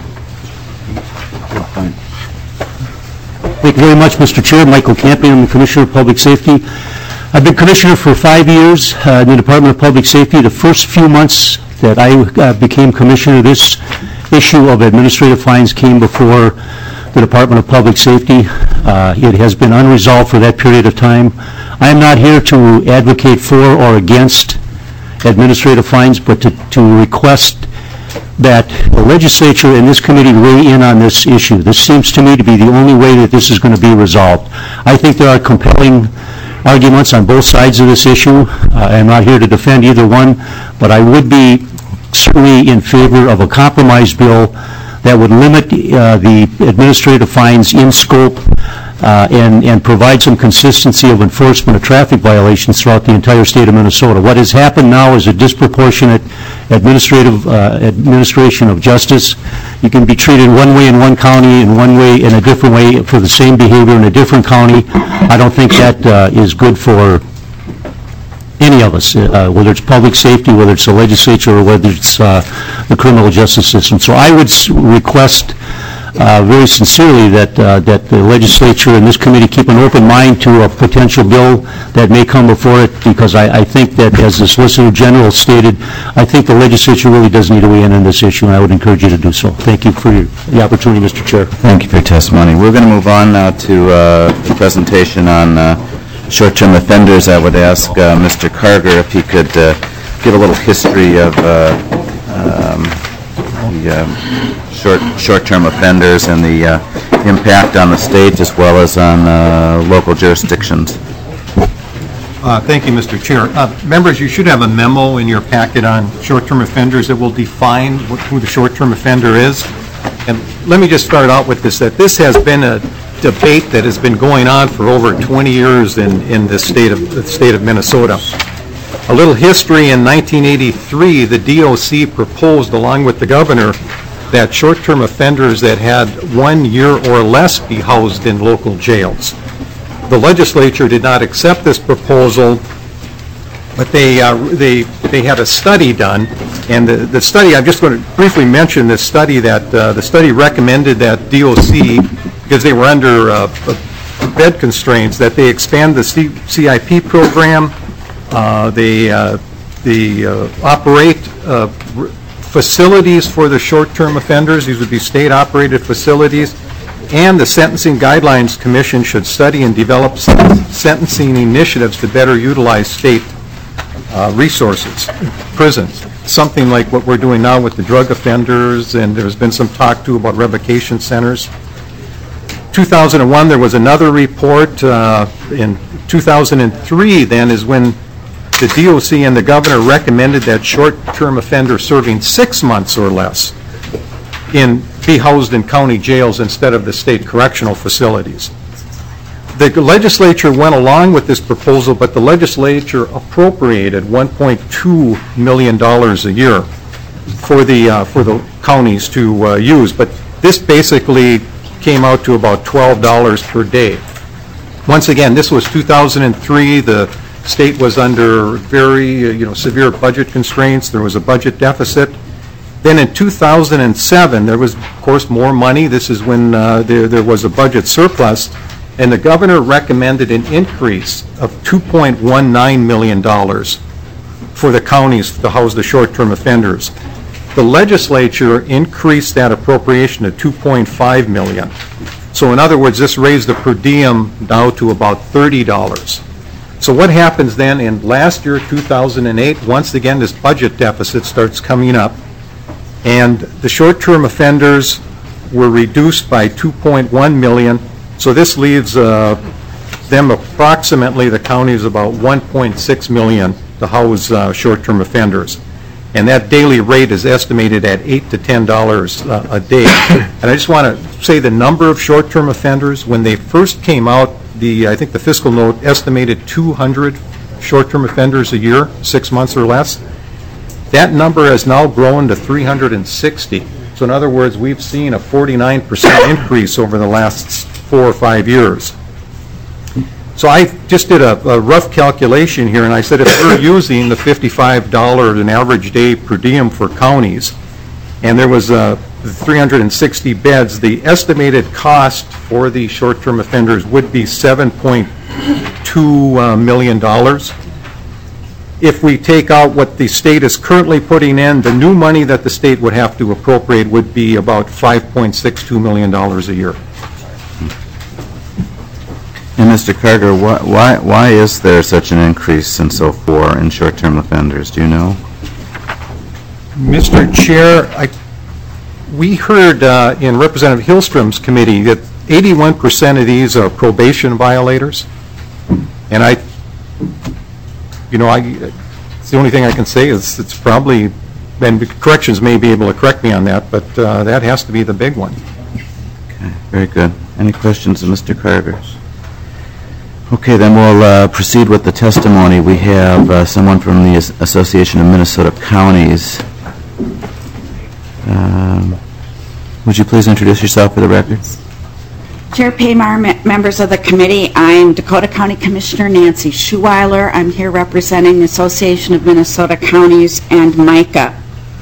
Thank you very much, Mr. Chair. Michael Campion, I'm the Commissioner of Public Safety. I've been Commissioner for 5 years in the Department of Public Safety. The first few months that I became Commissioner, this issue of administrative fines came before the Department of Public Safety. It has been unresolved for that period of time. I am not here to advocate for or against administrative fines, but to request that the legislature and this committee weigh in on this issue. This seems to me to be the only way that this is going to be resolved. I think there are compelling arguments on both sides of this issue. I'm not here to defend either one, but I would be certainly in favor of a compromise bill that would limit the administrative fines in scope and provide some consistency of enforcement of traffic violations throughout the entire state of Minnesota. What has happened now is a disproportionate administration of justice. You can be treated one way in one county and one way in a different way for the same behavior in a different county. I don't think that is good for any of us, whether it's public safety, whether it's the legislature, or whether it's the criminal justice system. So I would request very sincerely that the legislature and this committee keep an open mind to a potential bill that may come before it, because I think that, as the Solicitor General stated, I think the legislature really does need to weigh in on this issue, and I would encourage you to do so. Thank you for the opportunity, Mr. Chair. Thank you for your testimony. We're going to move on now to the presentation on short-term offenders. I would ask Mr. Carger if he could give a little history of the short-term offenders and the impact on the state as well as on local jurisdictions. Thank you, Mr. Chair. Members, you should have a memo in your packet on short-term offenders that will define who the short-term offender is. And let me just start out with this, that this has been a debate that has been going on for over 20 years in the state of Minnesota. A little history: in 1983, the DOC proposed, along with the governor, that short-term offenders that had 1 year or less be housed in local jails. The legislature did not accept this proposal, but they had a study done, and the study, I'm just going to briefly mention this study, that the study recommended that DOC, because they were under bed constraints, that they expand the CIP program, they operate facilities for the short-term offenders. These would be state-operated facilities. And the Sentencing Guidelines Commission should study and develop sentencing initiatives to better utilize state resources, prisons. Something like what we're doing now with the drug offenders, and there's been some talk, too, about revocation centers. 2001, there was another report. In 2003, then, is when the DOC and the governor recommended that short-term offenders serving 6 months or less be housed in county jails instead of the state correctional facilities. The legislature went along with this proposal, but the legislature appropriated $1.2 million a year for the counties to use. But this basically came out to about $12 per day. Once again, this was 2003. The state was under very severe budget constraints. There was a budget deficit. Then in 2007, there was, of course, more money. This is when there was a budget surplus, and the governor recommended an increase of $2.19 million for the counties to house the short-term offenders. The legislature increased that appropriation to $2.5 million. So in other words, this raised the per diem now to about $30. So what happens then in last year, 2008, once again this budget deficit starts coming up, and the short-term offenders were reduced by $2.1 million. So this leaves them approximately, the counties, about $1.6 million to house short-term offenders. And that daily rate is estimated at $8 to $10 a day. And I just want to say the number of short-term offenders, when they first came out, I think the fiscal note estimated 200 short-term offenders a year, 6 months or less. That number has now grown to 360. So in other words, we've seen a 49% increase over the last 4 or 5 years. So I just did a rough calculation here, and I said if we're using the $55 an average day per diem for counties, and there was 360 beds, the estimated cost for the short-term offenders would be $7.2 million. If we take out what the state is currently putting in, the new money that the state would have to appropriate would be about $5.62 million a year. And Mr. Carger, why is there such an increase since '04 in short-term offenders? Do you know? Mr. Chair, we heard in Representative Hillstrom's committee that 81% of these are probation violators. And it's the only thing I can say is it's probably, and corrections may be able to correct me on that, but that has to be the big one. Okay, very good. Any questions of Mr. Carger's? Okay, then we'll proceed with the testimony. We have someone from the Association of Minnesota Counties Would you please introduce yourself for the record? Chair Paymar, members of the committee, I'm Dakota County Commissioner Nancy Schuweiler. I'm here representing the Association of Minnesota Counties and MICA.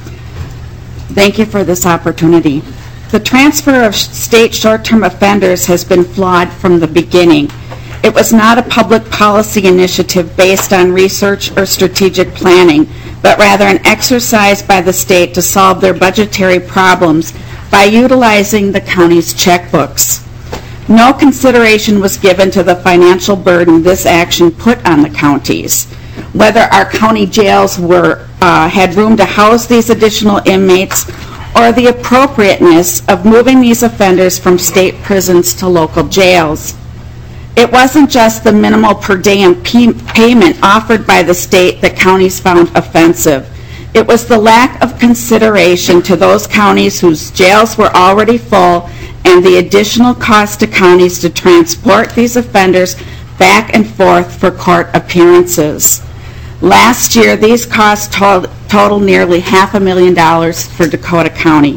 Thank you for this opportunity. The transfer of state short-term offenders has been flawed from the beginning. It was not a public policy initiative based on research or strategic planning, but rather an exercise by the state to solve their budgetary problems by utilizing the county's checkbooks. No consideration was given to the financial burden this action put on the counties. Whether our county jails had room to house these additional inmates, or the appropriateness of moving these offenders from state prisons to local jails. It wasn't just the minimal per diem payment offered by the state that counties found offensive. It was the lack of consideration to those counties whose jails were already full and the additional cost to counties to transport these offenders back and forth for court appearances. Last year, these costs totaled nearly $500,000 for Dakota County.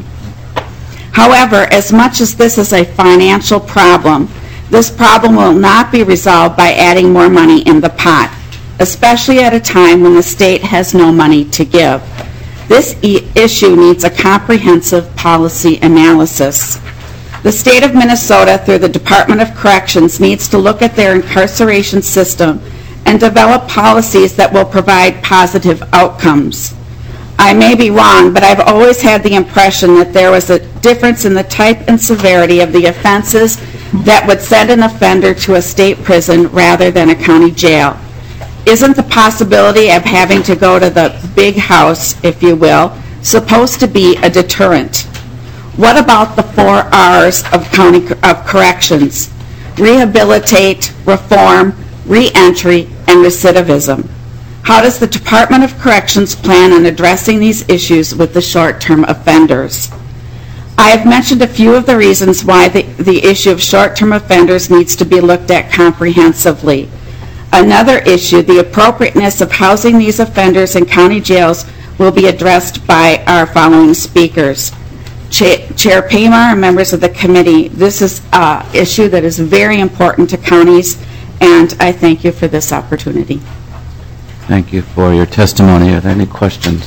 However, as much as this is a financial problem, this problem will not be resolved by adding more money in the pot, especially at a time when the state has no money to give. This issue needs a comprehensive policy analysis. The state of Minnesota, through the Department of Corrections, needs to look at their incarceration system and develop policies that will provide positive outcomes. I may be wrong, but I've always had the impression that there was a difference in the type and severity of the offenses that would send an offender to a state prison rather than a county jail. Isn't the possibility of having to go to the big house, if you will, supposed to be a deterrent? What about the 4 R's of corrections? Rehabilitate, reform, re-entry, and recidivism. How does the Department of Corrections plan on addressing these issues with the short-term offenders? I have mentioned a few of the reasons why the issue of short-term offenders needs to be looked at comprehensively. Another issue, the appropriateness of housing these offenders in county jails, will be addressed by our following speakers. Chair Paymar and members of the committee, this is an issue that is very important to counties, and I thank you for this opportunity. Thank you for your testimony. Are there any questions?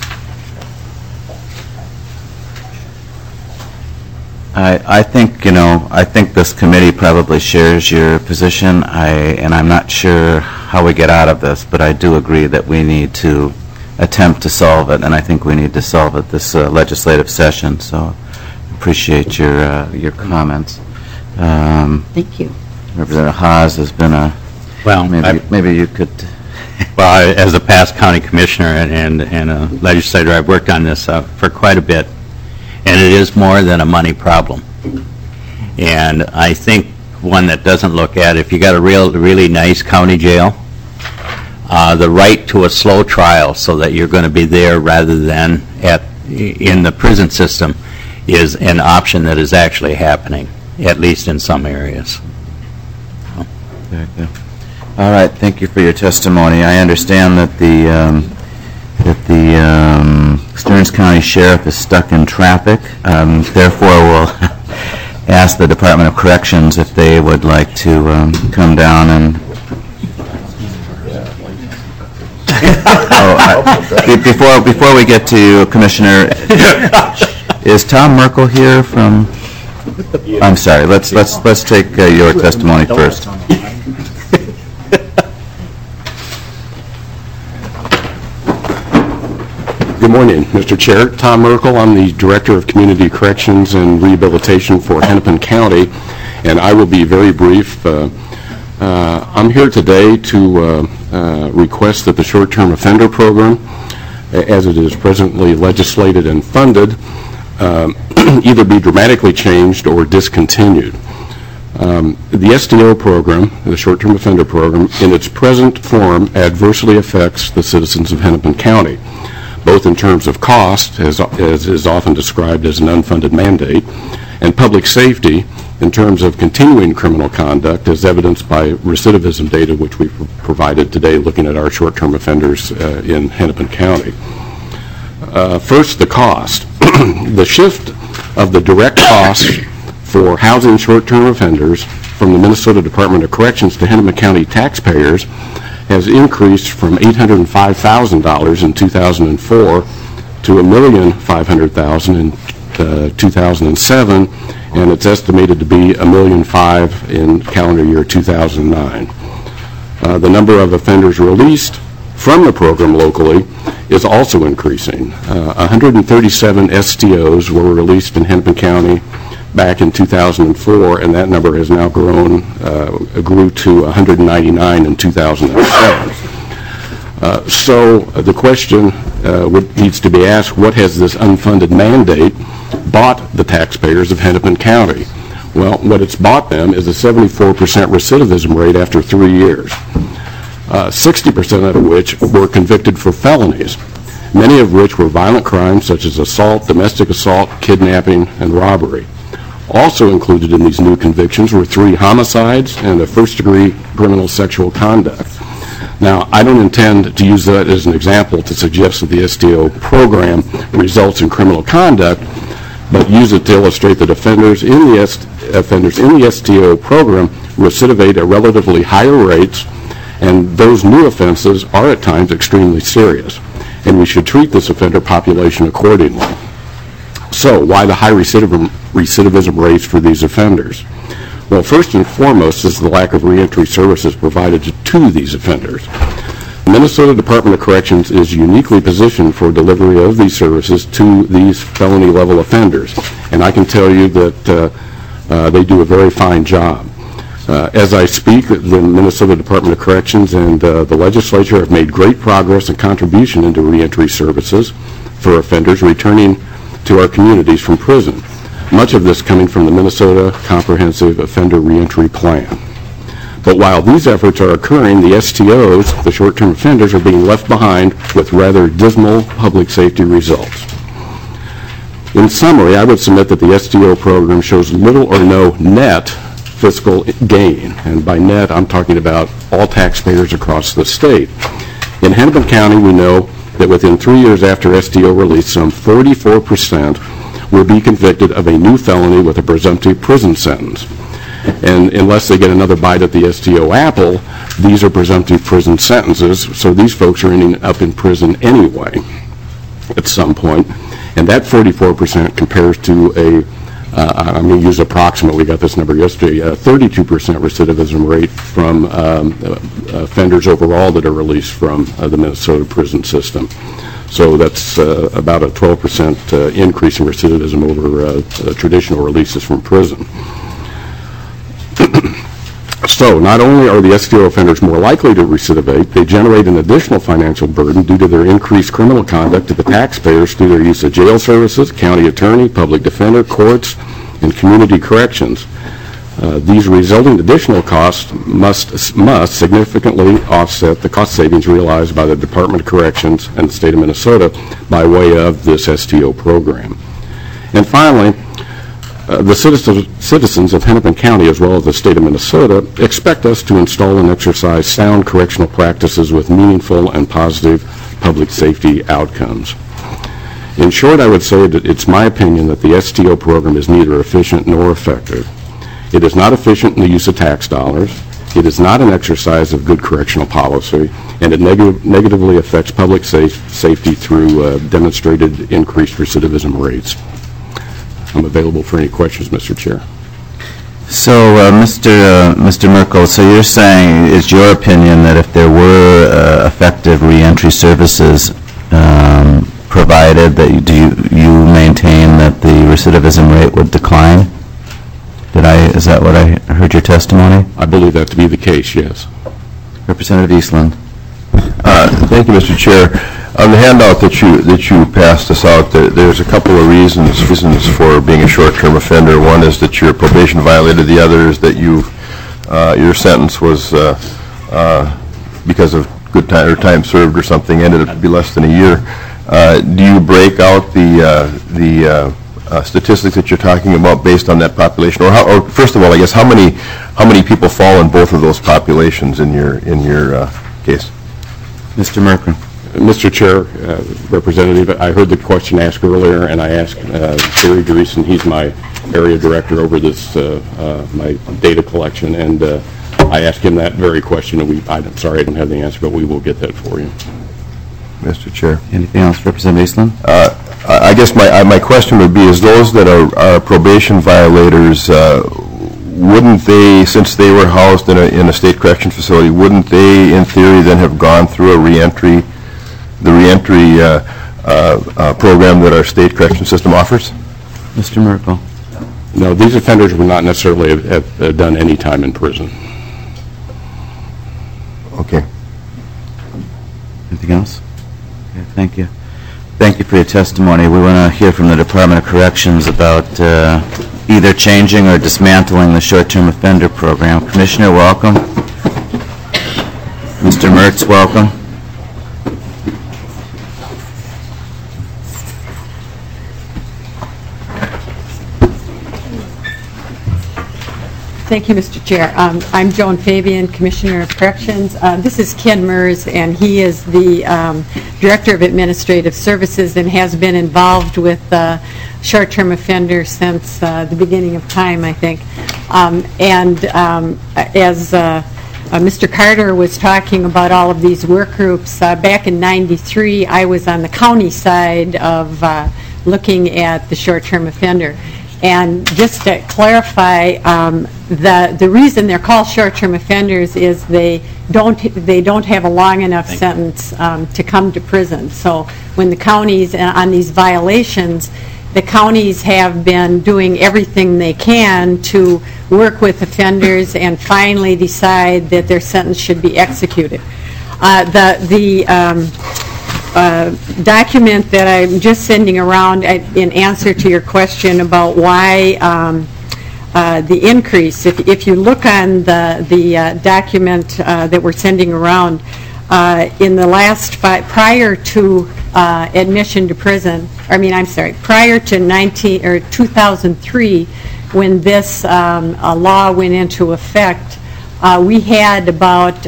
I think this committee probably shares your position, and I'm not sure how we get out of this, but I do agree that we need to attempt to solve it, and I think we need to solve it this legislative session, so appreciate your comments. Thank you. Representative Haas has been maybe you could... Well, as a past county commissioner and a legislator, I've worked on this for quite a bit, and it is more than a money problem. And I think one that doesn't look at, if you got a really nice county jail, the right to a slow trial so that you're going to be there rather than in the prison system is an option that is actually happening, at least in some areas. Very good. All right, thank you for your testimony. I understand that the Stearns County Sheriff is stuck in traffic. Therefore, we'll ask the Department of Corrections if they would like to come down and... Before we get to you, Commissioner, is Tom Merkel here from... I'm sorry, let's take your testimony first. Good morning, Mr. Chair. Tom Merkel. I'm the Director of Community Corrections and Rehabilitation for Hennepin County, and I will be very brief. I'm here today to request that the short-term offender program, as it is presently legislated and funded, either be dramatically changed or discontinued. The SDO program, the short-term offender program, in its present form adversely affects the citizens of Hennepin County, both in terms of cost, as is often described as an unfunded mandate, and public safety in terms of continuing criminal conduct, as evidenced by recidivism data which we provided today looking at our short-term offenders in Hennepin County. First, the cost. The shift of the direct costs for housing short-term offenders from the Minnesota Department of Corrections to Hennepin County taxpayers has increased from $805,000 in 2004 to $1,500,000 in 2007, and it's estimated to be $1,500,000 in calendar year 2009. The number of offenders released from the program locally is also increasing. 137 STOs were released in Hennepin County back in 2004, and that number has now grew to 199 in 2007. So the question needs to be asked, what has this unfunded mandate bought the taxpayers of Hennepin County? Well, what it's bought them is a 74% recidivism rate after 3 years, 60% of which were convicted for felonies, many of which were violent crimes such as assault, domestic assault, kidnapping, and robbery. Also included in these new convictions were 3 homicides and a first-degree criminal sexual conduct. Now, I don't intend to use that as an example to suggest that the STO program results in criminal conduct, but use it to illustrate that offenders in the STO program recidivate at relatively higher rates, and those new offenses are at times extremely serious, and we should treat this offender population accordingly. So, why the high recidivism rates for these offenders? Well, first and foremost is the lack of reentry services provided to these offenders. The Minnesota Department of Corrections is uniquely positioned for delivery of these services to these felony-level offenders, and I can tell you that they do a very fine job. As I speak, the Minnesota Department of Corrections and the legislature have made great progress and contribution into reentry services for offenders returning to our communities from prison, much of this coming from the Minnesota Comprehensive Offender Reentry Plan. But while these efforts are occurring, the STOs, the short-term offenders, are being left behind with rather dismal public safety results. In summary, I would submit that the STO program shows little or no net fiscal gain, and by net I'm talking about all taxpayers across the state. In Hennepin County, we know that within 3 years after STO release, some 44% will be convicted of a new felony with a presumptive prison sentence. And unless they get another bite at the STO apple, these are presumptive prison sentences, so these folks are ending up in prison anyway at some point. And that 44% compares to I'm going to use approximate, we got this number yesterday, a 32% recidivism rate from offenders overall that are released from the Minnesota prison system. So that's about a 12% increase in recidivism over traditional releases from prison. So not only are the STO offenders more likely to recidivate, they generate an additional financial burden due to their increased criminal conduct to the taxpayers through their use of jail services, county attorney, public defender, courts, and community corrections. These resulting additional costs must significantly offset the cost savings realized by the Department of Corrections and the state of Minnesota by way of this STO program. And finally, the citizens of Hennepin County, as well as the state of Minnesota, expect us to install and exercise sound correctional practices with meaningful and positive public safety outcomes. In short, I would say that it's my opinion that the STO program is neither efficient nor effective. It is not efficient in the use of tax dollars, it is not an exercise of good correctional policy, and it negatively affects public safety through demonstrated increased recidivism rates. I'm available for any questions, Mr. Chair. So, Mr. Merkel, so you're saying, is your opinion that if there were effective reentry services provided, that you maintain that the recidivism rate would decline? Is that what I heard your testimony? I believe that to be the case, yes. Representative Eastland. Thank you, Mr. Chair. On the handout that you passed us out, there's a couple of reasons for being a short-term offender. One is that your probation violated. The other is that your sentence was because of good time or time served or something ended up to be less than a year. Do you break out the statistics that you're talking about based on that population, or first of all, I guess how many people fall in both of those populations in your case? Mr. Merkel. Mr. Chair, Representative, I heard the question asked earlier, and I asked Barry Dreesen, he's my area director over this, my data collection, and I asked him that very question, and I'm sorry I don't have the answer, but we will get that for you. Mr. Chair. Anything else, Representative Eastland? I guess my question would be, is those that are probation violators, wouldn't they, since they were housed in a state correction facility, wouldn't they, in theory, then have gone through the reentry program that our state correction system offers? Mr. Merkel. No, these offenders would not necessarily have done any time in prison. Okay. Anything else? Okay, thank you. Thank you for your testimony. We want to hear from the Department of Corrections about either changing or dismantling the short-term offender program. Commissioner, welcome. Mr. Mertz, welcome. Thank you, Mr. Chair. I'm Joan Fabian, Commissioner of Corrections. This is Ken Mers, and he is the Director of Administrative Services and has been involved with short-term offenders since the beginning of time, I think. As Mr. Carter was talking about all of these work groups, back in '93, I was on the county side of looking at the short-term offender. And just to clarify, the reason they're called short-term offenders is they don't have a long enough sentence to come to prison. So when the counties, on these violations, the counties have been doing everything they can to work with offenders and finally decide that their sentence should be executed. The document that I'm just sending around in answer to your question about why the increase, if you look on the document that we're sending around, in the last prior to admission to prison, prior to 2003, when this law went into effect, we had about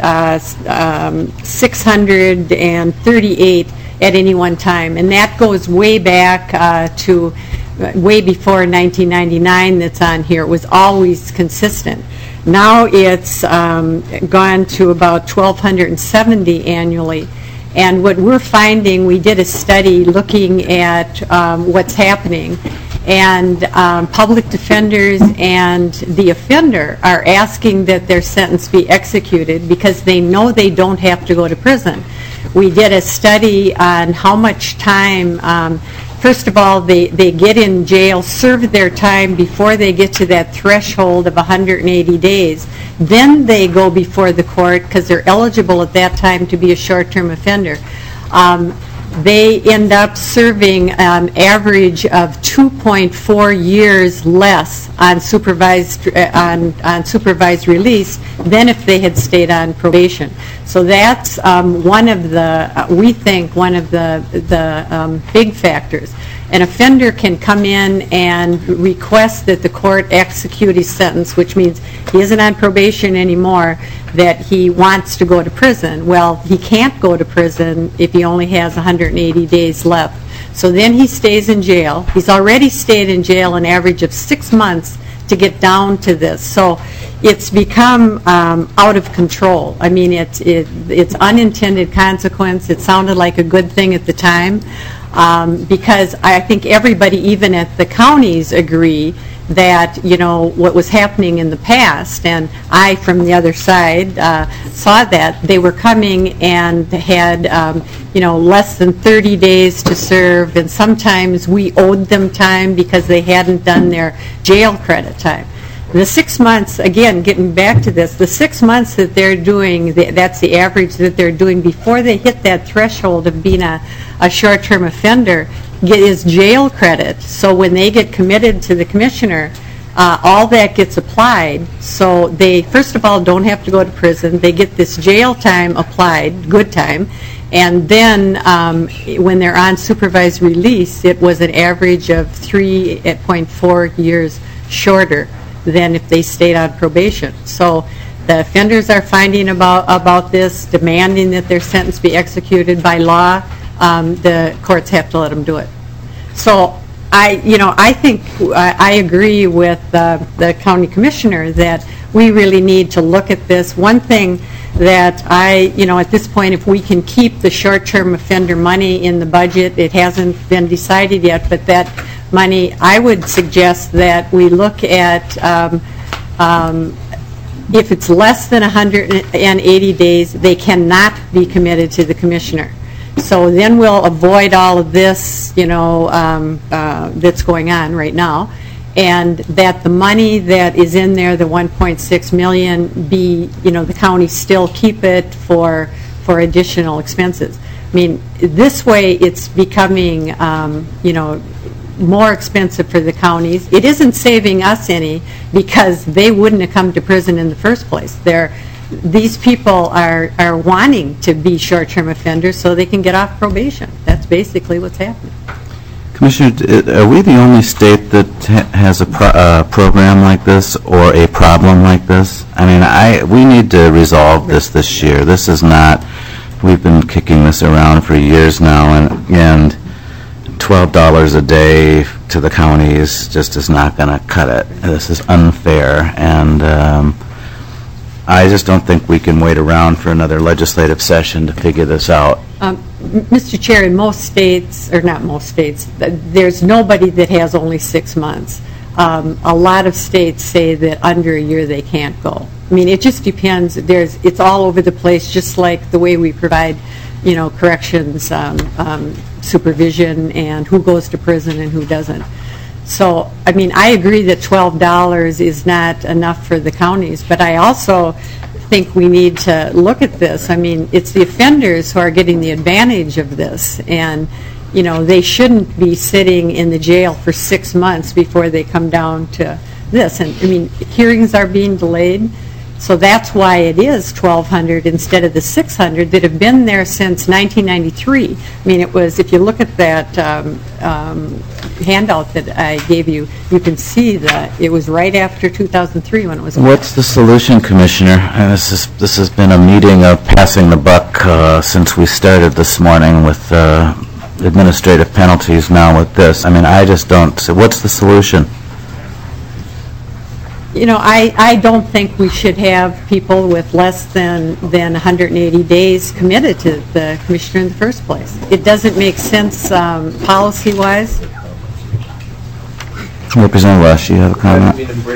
638 at any one time, and that goes way back to way before 1999 that's on here. It was always consistent. Now it's gone to about 1,270 annually. And what we're finding, we did a study looking at what's happening, and public defenders and the offender are asking that their sentence be executed because they know they don't have to go to prison. We did a study on how much time, first of all, they get in jail, serve their time before they get to that threshold of 180 days. Then they go before the court because they're eligible at that time to be a short-term offender. They end up serving an average of 2.4 years less on supervised release than if they had stayed on probation. So that's we think one of the big factors. An offender can come in and request that the court execute his sentence, which means he isn't on probation anymore, that he wants to go to prison. Well, he can't go to prison if he only has 180 days left. So then he stays in jail. He's already stayed in jail an average of 6 months to get down to this. So it's become out of control. I mean, it's unintended consequence. It sounded like a good thing at the time. Because I think everybody, even at the counties, agree that, what was happening in the past, and I, from the other side, saw that they were coming and had, less than 30 days to serve, and sometimes we owed them time because they hadn't done their jail credit time. The 6 months, again, getting back to this, the 6 months that they're doing, that's the average that they're doing before they hit that threshold of being a short-term offender, is jail credit. So when they get committed to the commissioner, all that gets applied. So they, first of all, don't have to go to prison. They get this jail time applied, good time. And then when they're on supervised release, it was an average of 3.4 years shorter than if they stayed on probation. So the offenders are finding about this, demanding that their sentence be executed by law, the courts have to let them do it. So I think I agree with the county commissioner that we really need to look at this. One thing that at this point, if we can keep the short-term offender money in the budget, it hasn't been decided yet, but that money, I would suggest that we look at if it's less than 180 days, they cannot be committed to the commissioner. So then we'll avoid all of this, that's going on right now, and that the money that is in there, the 1.6 million, be, the county still keep it for additional expenses. I mean, this way it's becoming, more expensive for the counties. It isn't saving us any because they wouldn't have come to prison in the first place. These people are wanting to be short-term offenders so they can get off probation. That's basically what's happening. Commissioner, are we the only state that has a program like this or a problem like this? I mean, we need to resolve this year. This is not, we've been kicking this around for years now, and $12 a day to the counties just is not going to cut it. This is unfair, and I just don't think we can wait around for another legislative session to figure this out. Mr. Chair, in most states, or not most states, there's nobody that has only 6 months. A lot of states say that under a year they can't go. I mean, it just depends. It's all over the place, just like the way we provide, corrections, supervision, and who goes to prison and who doesn't. So, I mean, I agree that $12 is not enough for the counties, but I also think we need to look at this. I mean, it's the offenders who are getting the advantage of this, and, they shouldn't be sitting in the jail for 6 months before they come down to this. And, I mean, hearings are being delayed, so that's why it is $1,200 instead of the $600 that have been there since 1993. I mean, it was, if you look at that handout that I gave you, you can see that it was right after 2003 when it was. What's the solution, Commissioner? This has been a meeting of passing the buck since we started this morning with administrative penalties, now with this. I mean, I just don't. So what's the solution? I don't think we should have people with less than 180 days committed to the commissioner in the first place. It doesn't make sense policy-wise. Representative Rush, you have a comment?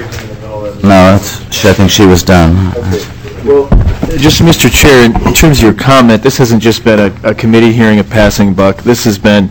No, I think she was done. Well, just Mr. Chair, in terms of your comment, this hasn't just been a committee hearing of passing buck. This has been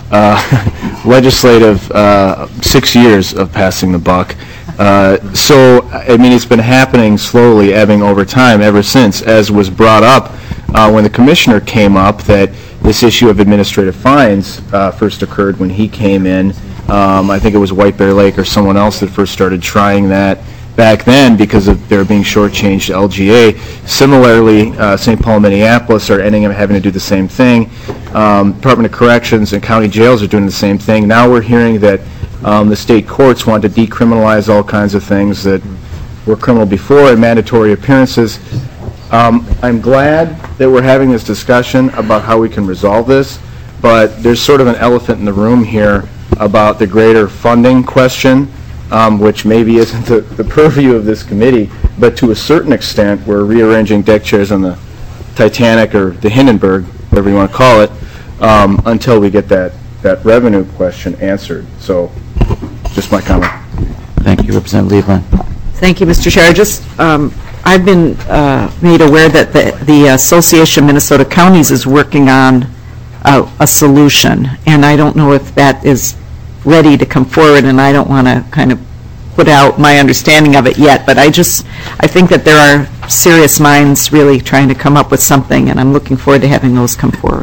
legislative 6 years of passing the buck. So, I mean, it's been happening slowly, ebbing over time ever since, as was brought up when the commissioner came up, that this issue of administrative fines first occurred when he came in. I think it was White Bear Lake or someone else that first started trying that back then because of their being shortchanged to LGA. Similarly, St. Paul and Minneapolis are ending up having to do the same thing. Department of Corrections and county jails are doing the same thing. Now we're hearing that the state courts want to decriminalize all kinds of things that were criminal before and mandatory appearances. I'm glad that we're having this discussion about how we can resolve this, but there's sort of an elephant in the room here about the greater funding question, which maybe isn't the purview of this committee, but to a certain extent we're rearranging deck chairs on the Titanic or the Hindenburg, whatever you want to call it, until we get that revenue question answered. So, just my comment. Thank you, Representative Lieberman. Thank you, Mr. Chair. I've been made aware that the Association of Minnesota Counties is working on a solution, and I don't know if that is ready to come forward, and I don't want to kind of put out my understanding of it yet, but I think that there are serious minds really trying to come up with something, and I'm looking forward to having those come forward.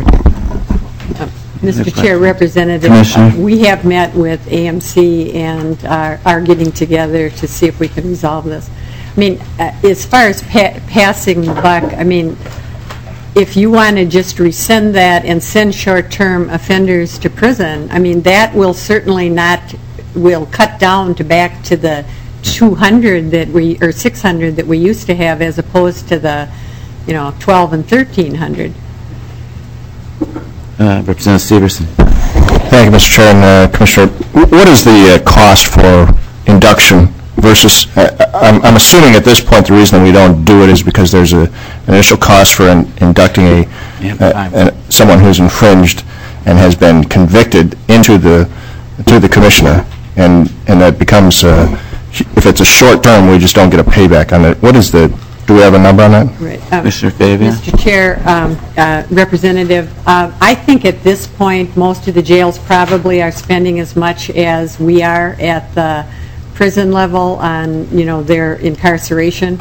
Mr. Chair, Representative, we have met with AMC and are getting together to see if we can resolve this. I mean, as far as passing the buck, I mean, if you want to just rescind that and send short-term offenders to prison, I mean, that will certainly will cut down back to the 200 that we, or 600 that we used to have as opposed to the, 12 and 1,300. Representative Severson. Thank you, Mr. Chair and Commissioner. What is the cost for induction versus, I'm assuming at this point the reason we don't do it is because there's an initial cost for inducting someone who's infringed and has been convicted to the commissioner, and that becomes, if it's a short term, we just don't get a payback on it. Do we have a number on that? Right. Commissioner Fabia. Mr. Chair, Representative, I think at this point, most of the jails probably are spending as much as we are at the prison level on, their incarceration.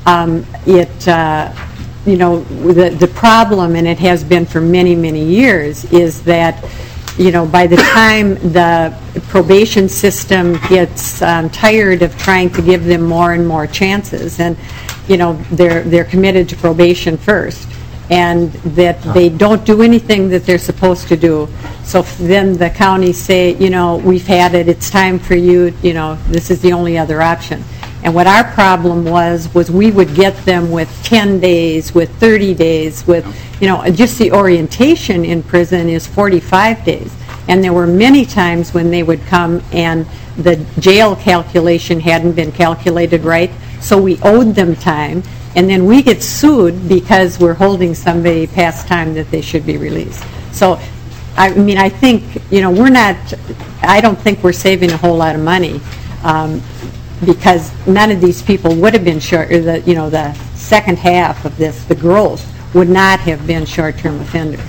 The problem, and it has been for many, many years, is that, by the time the probation system gets tired of trying to give them more and more chances, and they're committed to probation first, and that they don't do anything that they're supposed to do. So then the counties say, we've had it, it's time for you, this is the only other option. And what our problem was we would get them with 10 days, with 30 days, with, just the orientation in prison is 45 days. And there were many times when they would come and the jail calculation hadn't been calculated right, so we owed them time, and then we get sued because we're holding somebody past time that they should be released. So, I think, I don't think we're saving a whole lot of money, because none of these people would have been short, or the second half of this, the growth, would not have been short-term offenders.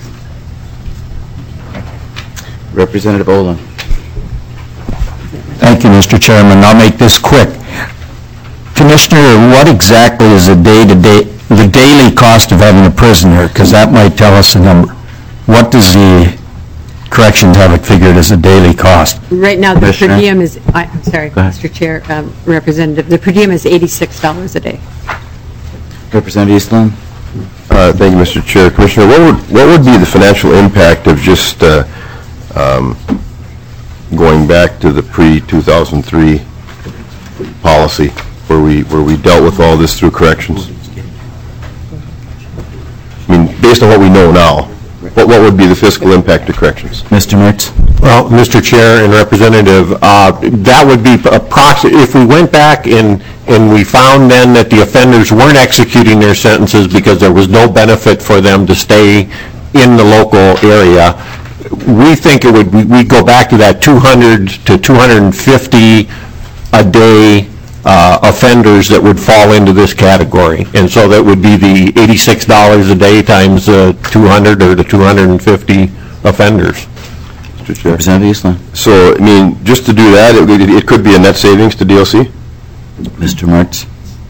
Representative Olin. Thank you, Mr. Chairman. I'll make this quick. Commissioner, what exactly is the daily cost of having a prisoner? Because that might tell us a number. What does the corrections have it figured as a daily cost? Right now, the per diem is, I'm sorry, Mr. Chair, Representative, the per diem is $86 a day. Representative Eastland. Thank you, Mr. Chair. Commissioner, what would be the financial impact of just going back to the pre-2003 policy where we dealt with all this through corrections? I mean, based on what we know now, what would be the fiscal impact of corrections? Mr. Mertz. Well, Mr. Chair and Representative, that would be if we went back and we found then that the offenders weren't executing their sentences because there was no benefit for them to stay in the local area, we think we'd go back to that 200 to 250 a day offenders that would fall into this category. And so that would be the $86 a day times 200 or the 250 offenders. Representative Eastland. So, I mean, just to do that, it could be a net savings to DLC? Mr. Mertz.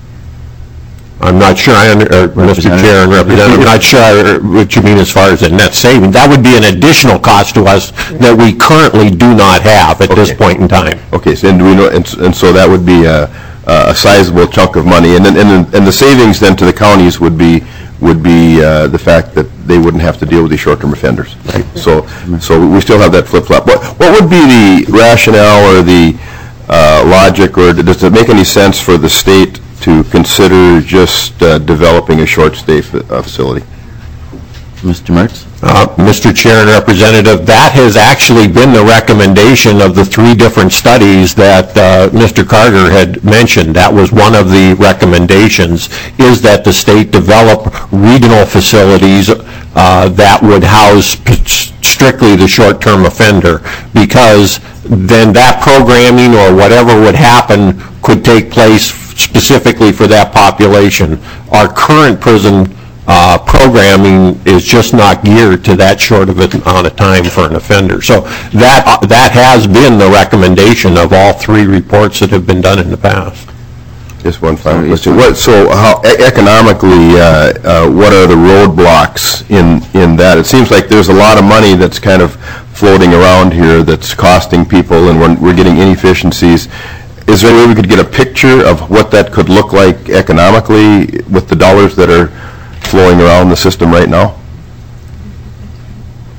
I'm not sure, Mr. Chair and Representative, I'm not sure what you mean as far as a net saving. That would be an additional cost to us that we currently do not have at this point in time. Okay, so, and do we know, and so that would be a sizable chunk of money, and the savings then to the counties would be the fact that they wouldn't have to deal with these short-term offenders. Right. So we still have that flip-flop. What would be the rationale or the logic, or does it make any sense for the state to consider just developing a short-stay facility? Mr. Mertz. Mr. Chair and Representative, that has actually been the recommendation of the 3 different studies that Mr. Carter had mentioned. That was one of the recommendations, is that the state develop regional facilities that would house strictly the short-term offender, because then that programming or whatever would happen could take place specifically for that population. Our current prison programming is just not geared to that short of an amount of time for an offender. So that has been the recommendation of all 3 reports that have been done in the past. Just one final question. So how economically, what are the roadblocks in that? It seems like there's a lot of money that's kind of floating around here that's costing people, and we're getting inefficiencies. Is there any way we could get a picture of what that could look like economically with the dollars that are flowing around the system right now?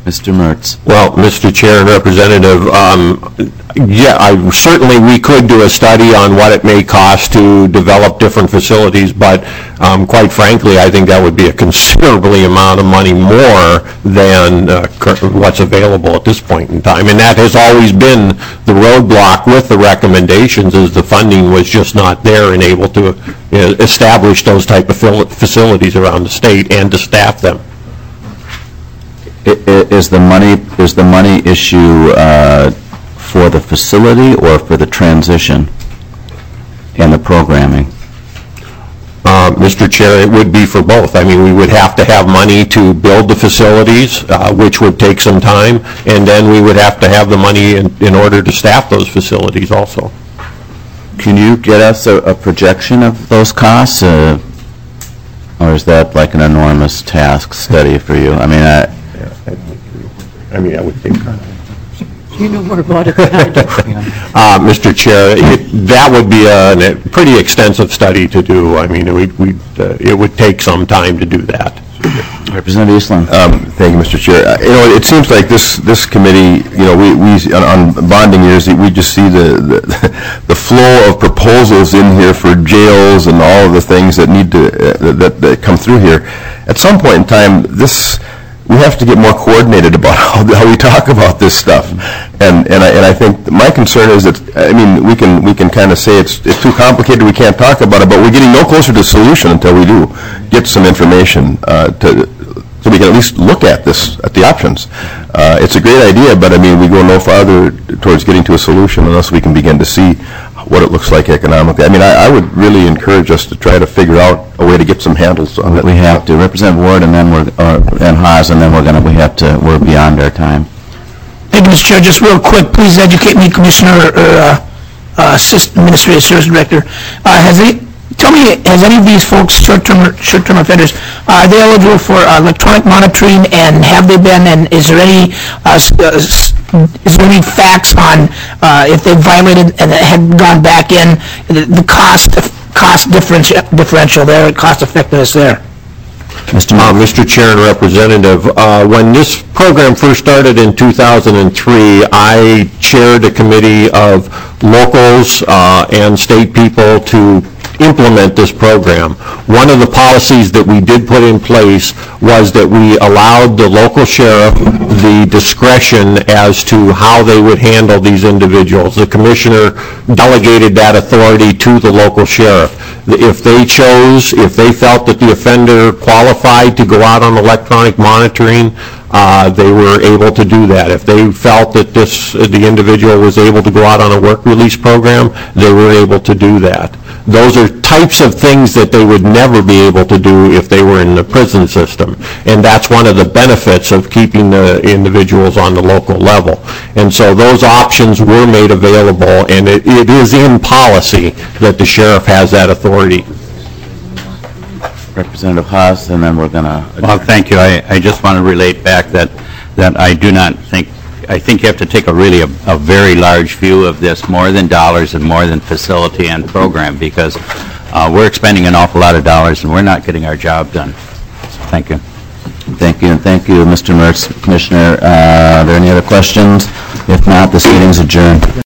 Mr. Mertz. Well, Mr. Chair and Representative, certainly we could do a study on what it may cost to develop different facilities, but quite frankly, I think that would be a considerably amount of money more than what's available at this point in time. And that has always been the roadblock with the recommendations, is the funding was just not there and able to establish those type of facilities around the state and to staff them. Is the money issue for the facility or for the transition and the programming? Mr. Chair, it would be for both. I mean, we would have to have money to build the facilities, which would take some time, and then we would have to have the money in order to staff those facilities also. Can you get us a projection of those costs, or is that like an enormous task study for you? I mean, I would think. You know more about it than I do. Mr. Chair, that would be a pretty extensive study to do. I mean, it would take some time to do that. Representative Eastland. Thank you, Mr. Chair. It seems like this committee, we on bonding years, we just see the flow of proposals in here for jails and all of the things that need to that come through here. At some point in time, we have to get more coordinated about how we talk about this stuff, and I think my concern is that, I mean, we can kind of say it's too complicated, we can't talk about it, but we're getting no closer to the solution until we do get some information so we can at least look at the options. It's a great idea, but I mean, we go no farther towards getting to a solution unless we can begin to see what it looks like economically. I mean, I would really encourage us to try to figure out a way to get some handles on it. We have to. Representative Ward and then and Haas, and then we're beyond our time. Thank you, Mr. Chair. Just real quick, please educate me, Commissioner, Assistant Administrative Service Director. Tell me, has any of these folks, short-term offenders, are they eligible for electronic monitoring, and have they been, and is there any facts on if they violated and had gone back in, the cost differential there, cost effectiveness there? Mr. Chair and Representative, when this program first started in 2003, I chaired a committee of locals and state people to implement this program. One of the policies that we did put in place was that we allowed the local sheriff the discretion as to how they would handle these individuals. The commissioner delegated that authority to the local sheriff. If they felt that the offender qualified to go out on electronic monitoring, they were able to do that. If they felt that the individual was able to go out on a work release program, they were able to do that. Those are types of things that they would never be able to do if they were in the prison system. And that's one of the benefits of keeping the individuals on the local level. And so those options were made available, and it is in policy that the sheriff has that authority. Representative Haas, and then we're going to... Well, thank you. I just want to relate back that I do not think... I think you have to take a very large view of this, more than dollars and more than facility and program, because we're expending an awful lot of dollars and we're not getting our job done. So, thank you. Thank you, and thank you, Mr. Mertz. Commissioner, are there any other questions? If not, this meeting is adjourned.